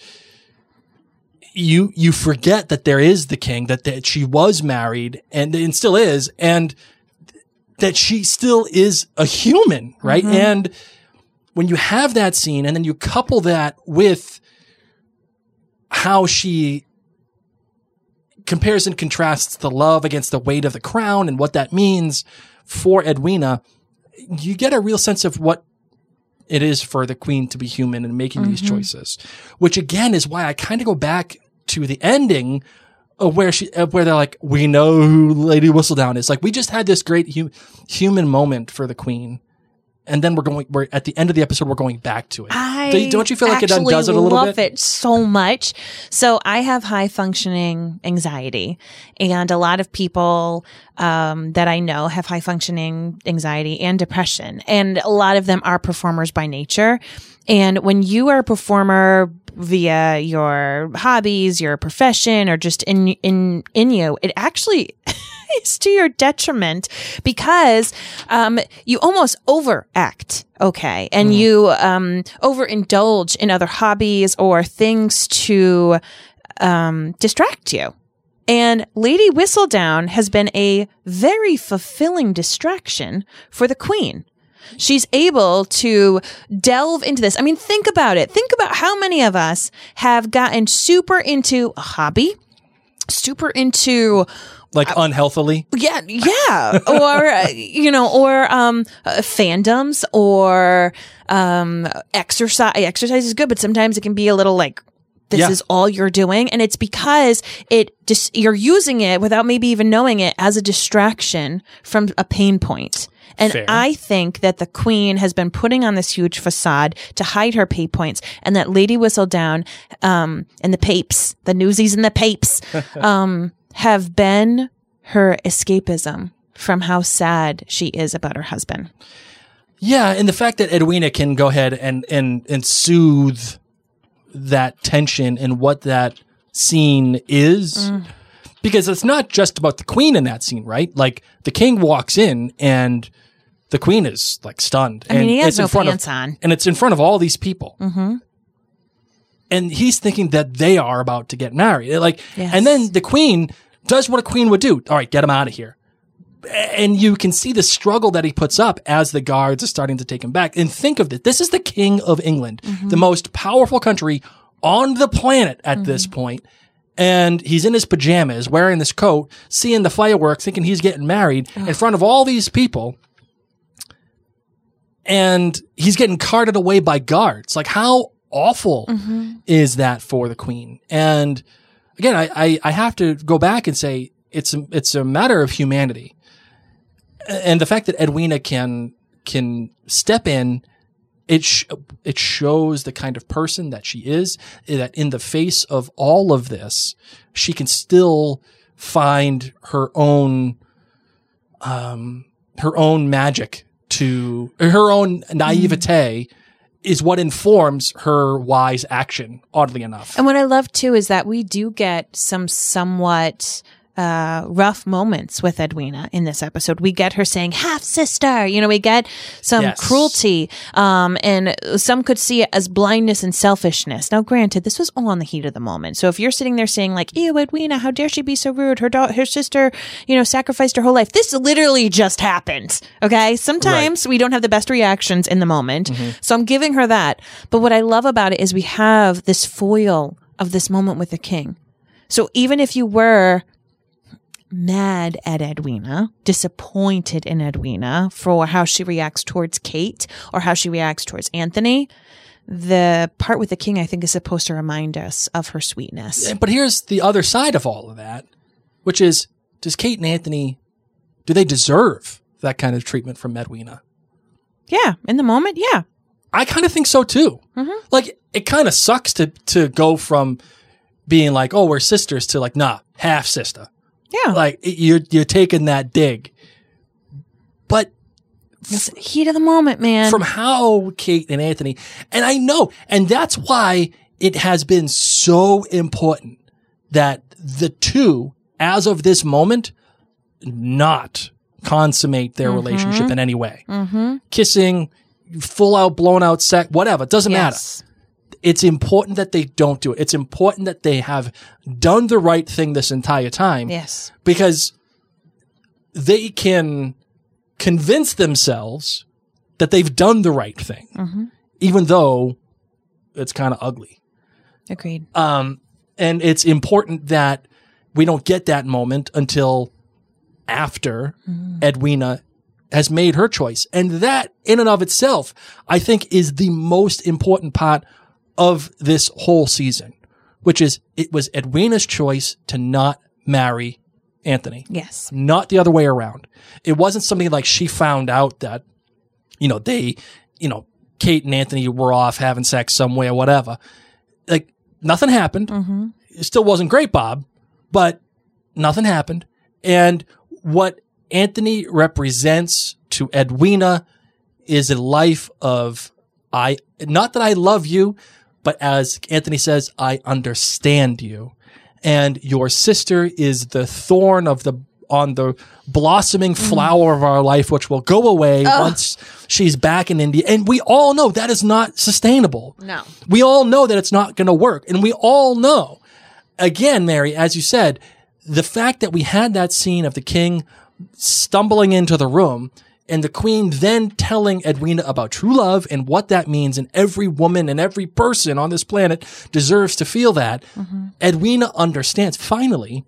you forget that there is the king, that she was married and still is, and that she still is a human, right? And when you have that scene and then you couple that with how she compares and contrasts the love against the weight of the crown and what that means for Edwina, you get a real sense of what it is for the queen to be human and making these choices, which again is why I kind of go back to the ending where they're like, we know who Lady Whistledown is. Like, we just had this great human moment for the Queen. And then we're at the end of the episode, we're going back to it. Don't you feel like it undoes it a little bit? I love it so much. So I have high functioning anxiety, and a lot of people that I know have high functioning anxiety and depression. And a lot of them are performers by nature. And when you are a performer via your hobbies, your profession, or just in you, it actually is to your detriment, because you almost overact, okay, and you overindulge in other hobbies or things to distract you. And Lady Whistledown has been a very fulfilling distraction for the Queen. She's able to delve into this. I mean, think about it. Think about how many of us have gotten super into a hobby, super into like unhealthily. Yeah. Or, or fandoms or exercise. Exercise is good, but sometimes it can be a little like, this is all you're doing. And it's because you're using it without maybe even knowing it as a distraction from a pain point. And fair. I think that the Queen has been putting on this huge facade to hide her pain points, and that Lady Whistledown, and the papes, the newsies and the papes, have been her escapism from how sad she is about her husband. Yeah. And the fact that Edwina can go ahead and soothe that tension and what that scene is, because it's not just about the Queen in that scene, right? Like, the King walks in and the Queen is like stunned. I mean, he has no pants on. And it's in front of all these people. Mm-hmm. And he's thinking that they are about to get married. And then the Queen does what a Queen would do. All right, get him out of here. And you can see the struggle that he puts up as the guards are starting to take him back. And think of it. This is the King of England, the most powerful country on the planet at this point. And he's in his pajamas, wearing this coat, seeing the fireworks, thinking he's getting married in front of all these people. And he's getting carted away by guards. Like, how awful is that for the Queen? And again, I have to go back and say it's a matter of humanity. And the fact that Edwina can step in, it shows the kind of person that she is, that in the face of all of this, she can still find her own magic, to her own naivete is what informs her wise action, oddly enough. And what I love too is that we do get some somewhat rough moments with Edwina in this episode. We get her saying half sister, we get some cruelty, and some could see it as blindness and selfishness. Now, granted, this was all in the heat of the moment. So if you're sitting there saying like, ew, Edwina, how dare she be so rude? Her sister, sacrificed her whole life. This literally just happened. Okay. Sometimes we don't have the best reactions in the moment. So I'm giving her that. But what I love about it is we have this foil of this moment with the King. So even if you were mad at Edwina, disappointed in Edwina for how she reacts towards Kate or how she reacts towards Anthony, the part with the King, I think, is supposed to remind us of her sweetness. But here's the other side of all of that, which is, does Kate and Anthony, do they deserve that kind of treatment from Edwina? Yeah, in the moment, yeah. I kind of think so too. Like, it kind of sucks to go from being like, oh, we're sisters, to like, nah, half sister. Yeah. Like, you're taking that dig. But it's the heat of the moment, man. From how Kate and Anthony, and I know, and that's why it has been so important that the two, as of this moment, not consummate their relationship in any way. Kissing, full out, blown out sex, whatever, it doesn't matter. It's important that they don't do it. It's important that they have done the right thing this entire time. Yes. Because they can convince themselves that they've done the right thing, even though it's kind of ugly. Agreed. And it's important that we don't get that moment until after Edwina has made her choice. And that, in and of itself, I think is the most important part of this whole season, which is it was Edwina's choice to not marry Anthony. Yes. Not the other way around. It wasn't something like she found out that, Kate and Anthony were off having sex some way or whatever. Like, nothing happened. Mm-hmm. It still wasn't great, Bob, but nothing happened. And what Anthony represents to Edwina is a life of, not that I love you, but as Anthony says, I understand you. And your sister is the thorn on the blossoming flower of our life, which will go away once she's back in India. And we all know that is not sustainable. No. We all know that it's not going to work. And we all know, again, Mary, as you said, the fact that we had that scene of the king stumbling into the room and the queen then telling Edwina about true love and what that means, and every woman and every person on this planet deserves to feel that. Mm-hmm. Edwina understands finally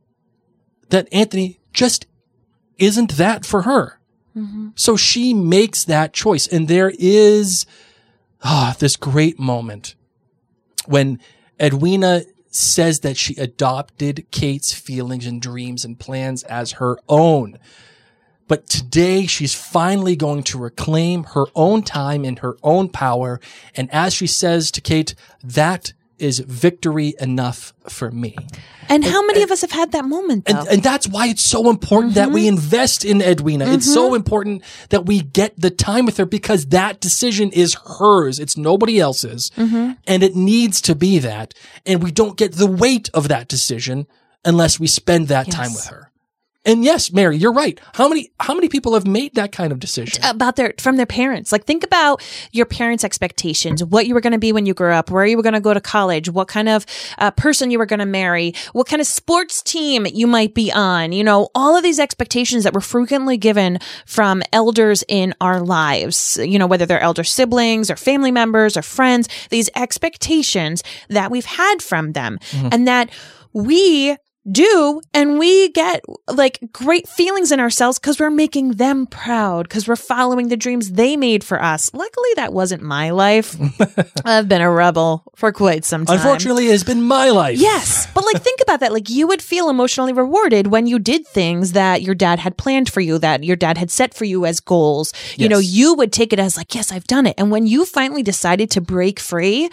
that Anthony just isn't that for her. Mm-hmm. So she makes that choice. And there is this great moment when Edwina says that she adopted Kate's feelings and dreams and plans as her own. But today she's finally going to reclaim her own time and her own power. And as she says to Kate, that is victory enough for me. And how many of us have had that moment, though? And that's why it's so important that we invest in Edwina. Mm-hmm. It's so important that we get the time with her, because that decision is hers. It's nobody else's. Mm-hmm. And it needs to be that. And we don't get the weight of that decision unless we spend that time with her. And yes, Mary, you're right. How many people have made that kind of decision? From their parents. Like, think about your parents' expectations, what you were going to be when you grew up, where you were going to go to college, what kind of person you were going to marry, what kind of sports team you might be on. All of these expectations that were frequently given from elders in our lives, whether they're elder siblings or family members or friends, these expectations that we've had from them, and that we do, and we get like great feelings in ourselves because we're making them proud, because we're following the dreams they made for us. Luckily, that wasn't my life. I've been a rebel for quite some time. Unfortunately, it's been my life. Yes, but think about that. Like, you would feel emotionally rewarded when you did things that your dad had planned for you, that your dad had set for you as goals. Yes. You would take it as like, yes, I've done it. And when you finally decided to break free,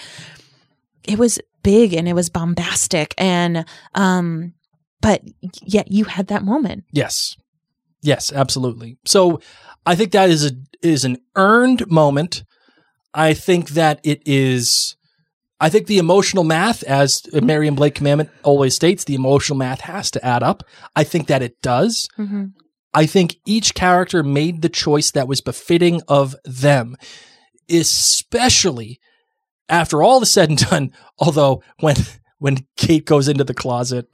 it was big and it was bombastic, and but yet you had that moment. Yes. Yes, absolutely. So I think that is an earned moment. I think that I think the emotional math, as Mary Blake Commandment always states, the emotional math has to add up. I think that it does. Mm-hmm. I think each character made the choice that was befitting of them, especially after all is said and done. Although when Kate goes into the closet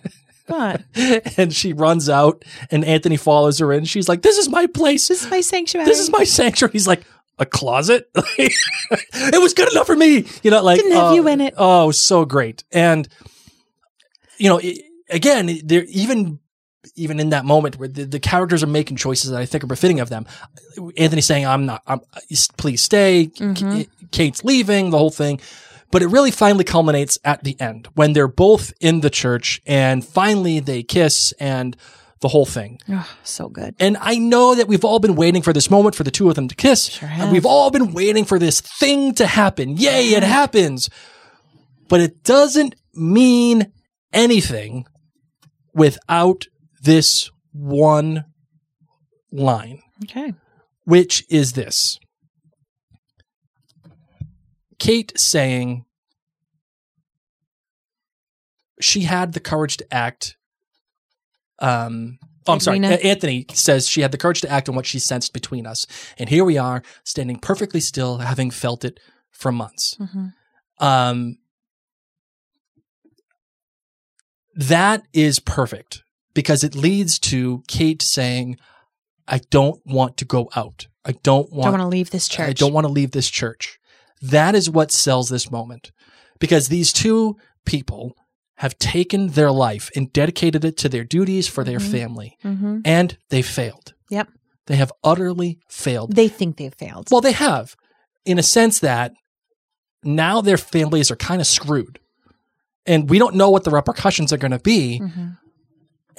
and she runs out and Anthony follows her in, she's like, this is my place. This is my sanctuary. This is my sanctuary. He's like, a closet? It was good enough for me. Didn't have you in it. Oh, so great. And, again, they're even in that moment where the characters are making choices that I think are befitting of them. Anthony's saying, please stay. Mm-hmm. Kate's leaving, the whole thing. But it really finally culminates at the end when they're both in the church and finally they kiss and the whole thing. Oh, so good. And I know that we've all been waiting for this moment for the two of them to kiss. Sure have. And we've all been waiting for this thing to happen. Yay, it happens. But it doesn't mean anything without this one line. Okay. Which is this. Kate saying she had the courage to act. Anthony says she had the courage to act on what she sensed between us. And here we are, standing perfectly still, having felt it for months. Mm-hmm. That is perfect because it leads to Kate saying, I don't want to go out. I don't want to leave this church. I don't want to leave this church. That is what sells this moment, because these two people have taken their life and dedicated it to their duties for their family, and they failed. Yep. They have utterly failed. They think they've failed. Well, they have, in a sense that now their families are kind of screwed, and we don't know what the repercussions are going to be,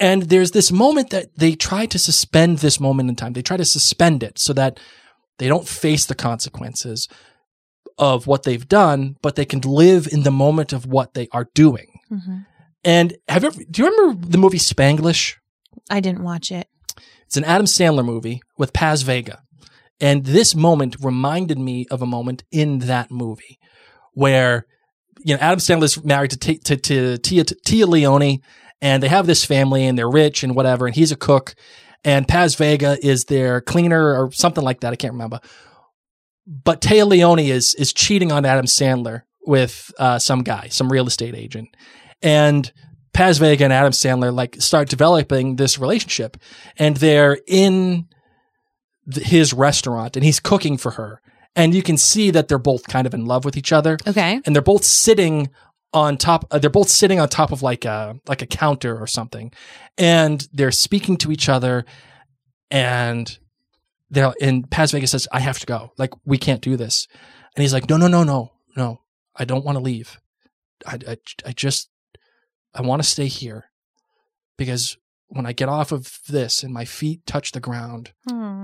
And there's this moment that they try to suspend this moment in time. They try to suspend it so that they don't face the consequences of what they've done, but they can live in the moment of what they are doing. Mm-hmm. And do you remember the movie Spanglish? I didn't watch it. It's an Adam Sandler movie with Paz Vega. And this moment reminded me of a moment in that movie where, Adam Sandler's married to Tia Leone, and they have this family and they're rich and whatever, and he's a cook, and Paz Vega is their cleaner or something like that. I can't remember. But Tia Leone is cheating on Adam Sandler with some guy, some real estate agent. And Paz Vega and Adam Sandler start developing this relationship, and they're in his restaurant and he's cooking for her. And you can see that they're both kind of in love with each other. Okay. And they're both sitting on top. They're both sitting on top of like a counter or something, and they're speaking to each other. And Paz Vega says, "I have to go. We can't do this." And he's like, "No. I don't want to leave. I want to stay here because when I get off of this and my feet touch the ground,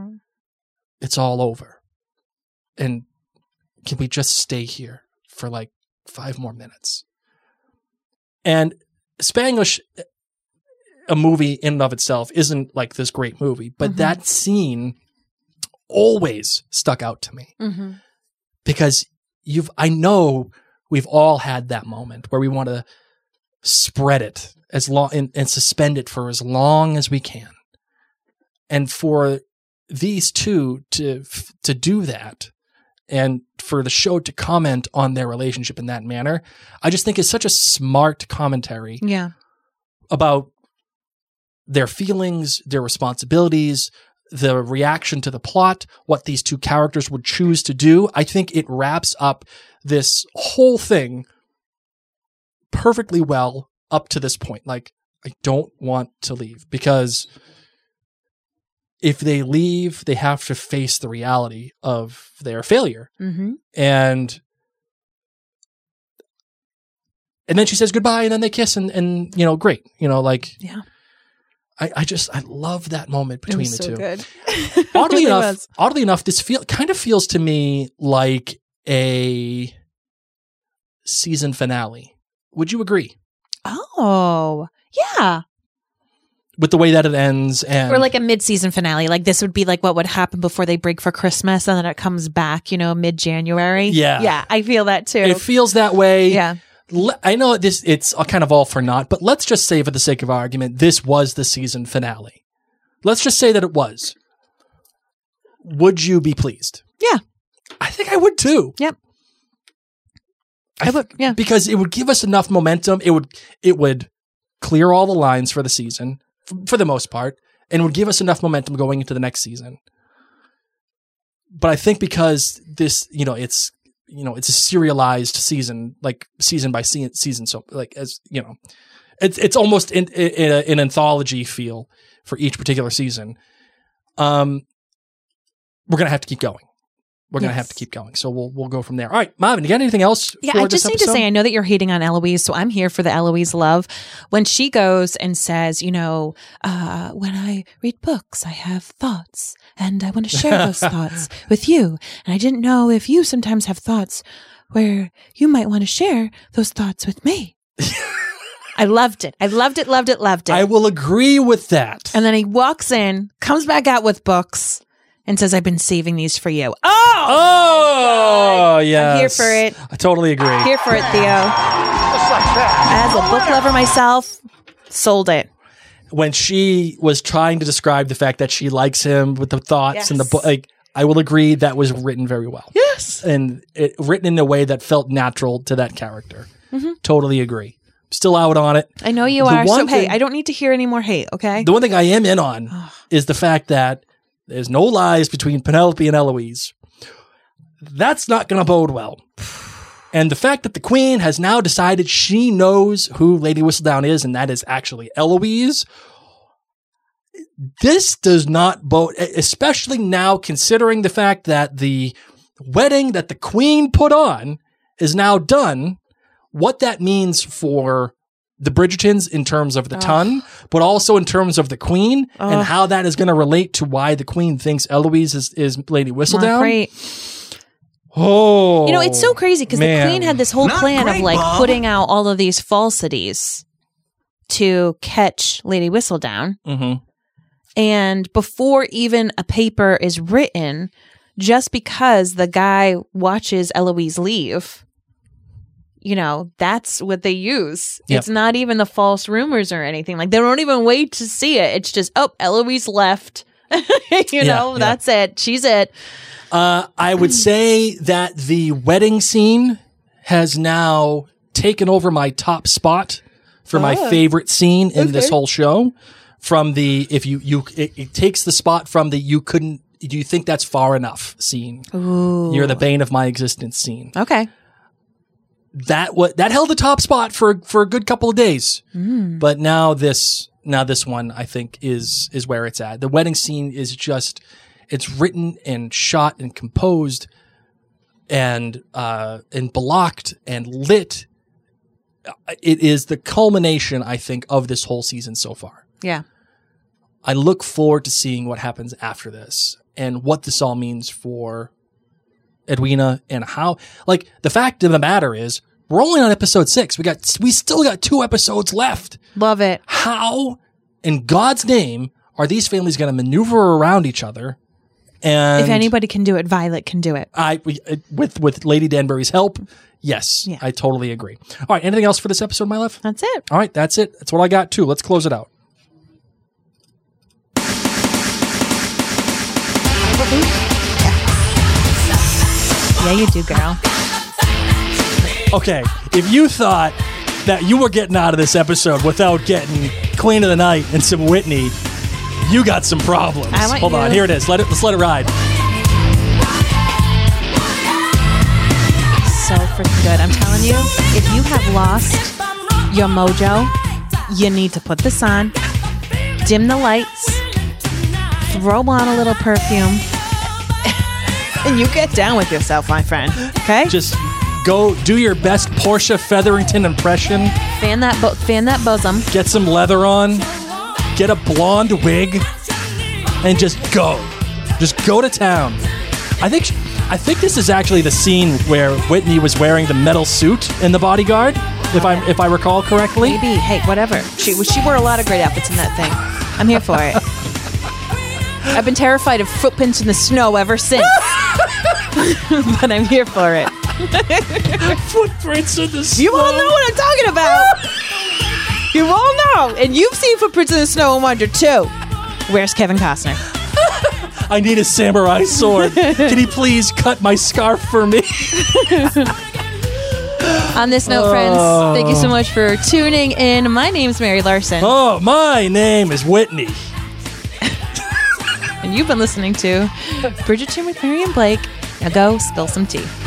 it's all over. And can we just stay here for 5 more minutes?" And Spanglish, a movie in and of itself, isn't this great movie, but that scene always stuck out to me because I know we've all had that moment where we want to spread it as long and suspend it for as long as we can. And for these two to do that, and for the show to comment on their relationship in that manner, I just think it's such a smart commentary about their feelings, their responsibilities, the reaction to the plot, what these two characters would choose to do. I think it wraps up this whole thing perfectly well up to this point. I don't want to leave because if they leave, they have to face the reality of their failure. Mm-hmm. And then she says goodbye, and then they kiss, and great. Yeah. I love that moment between the two. Good. Oddly enough, this kind of feels to me like a season finale. Would you agree? Oh, yeah. With the way that it ends, and or a mid-season finale, this would be what would happen before they break for Christmas, and then it comes back, mid-January. Yeah, I feel that too. It feels that way. Yeah. I know it's kind of all for naught, but let's just say, for the sake of argument, this was the season finale. Let's just say that it was. Would you be pleased? Yeah. I think I would too. Yep. I would, yeah. Because it would give us enough momentum. It would clear all the lines for the season, for the most part, and would give us enough momentum going into the next season. But I think because this, it's a serialized season, season by season. So it's almost in an anthology feel for each particular season. We're going to have to keep going. We're going to have to keep going. So we'll go from there. All right, Marvin, you got anything else? Yeah, for I just this need to episode? say, I know that you're hating on Eloise, so I'm here for the Eloise love. When she goes and says, when I read books, I have thoughts, and I want to share those thoughts with you. And I didn't know if you sometimes have thoughts where you might want to share those thoughts with me. I loved it. I loved it. I will agree with that. And then he walks in, comes back out with books, and says, "I've been saving these for you." Oh, yes. I'm here for it. I totally agree. Here for it, Theo. As a book lover myself, sold it. When she was trying to describe the fact that she likes him with the thoughts and the book, I will agree that was written very well. Yes. And written in a way that felt natural to that character. Mm-hmm. Totally agree. Still out on it. I know you are. So, hey, I don't need to hear any more hate, okay? The one thing I am in on is the fact that there's no lies between Penelope and Eloise. That's not going to bode well. And the fact that the Queen has now decided she knows who Lady Whistledown is, and that is actually Eloise. This does not bode, especially now considering the fact that the wedding that the Queen put on is now done. What that means for the Bridgertons in terms of the ton, but also in terms of the Queen and how that is going to relate to why the Queen thinks Eloise is Lady Whistledown. Great. Oh, It's so crazy because the Queen had this whole plan of like putting out all of these falsities to catch Lady Whistledown. Mm-hmm. And before even a paper is written, just because the guy watches Eloise leave, that's what they use. Yep. It's not even the false rumors or anything. Like, they don't even wait to see it. It's just, Eloise left. That's it. She's it. I would say that the wedding scene has now taken over my top spot for my favorite scene in this whole show. From the, it takes the spot from the do you think that's far enough scene? Ooh. You're the bane of my existence scene. Okay. That held the top spot for a good couple of days. But now this one I think is where it's at. The wedding scene is just, it's written and shot and composed and blocked and lit. It is the culmination, I think, of this whole season so far. Yeah. I look forward to seeing what happens after this and what this all means for Edwina and how, like, the fact of the matter is we're only on episode 6. We still got 2 episodes left. Love it. How in God's name are these families going to maneuver around each other? And if anybody can do it, Violet can do it. With Lady Danbury's help. Yes, yeah. I totally agree. All right. Anything else for this episode, my love? That's it. All right. That's it. That's what I got too. Let's close it out. Yeah, you do, girl. Okay, if you thought that you were getting out of this episode without getting Queen of the Night and some Whitney, you got some problems. Hold on, here it is. Let's let it ride. So freaking good. I'm telling you, if you have lost your mojo, you need to put this on, dim the lights, throw on a little perfume, and you get down with yourself, my friend. Okay? Just go do your best Portia Featherington impression. Fan that bosom. Get some leather on. Get a blonde wig, and just go. Just go to town. I think this is actually the scene where Whitney was wearing the metal suit in The Bodyguard, if I recall correctly. Maybe. Hey, whatever. She wore a lot of great outfits in that thing. I'm here for it. I've been terrified of footprints in the snow ever since. But I'm here for it. Footprints in the snow. You all know what I'm talking about. You all know. And you've seen Footprints in the Snow and Wonder too. Where's Kevin Costner? I need a samurai sword. Can he please cut my scarf for me? On this note, friends, thank you so much for tuning in. My name's Mary Larson. Oh, my name is Whitney. And you've been listening to Bridgerton with Mary and Blake. Now go spill some tea.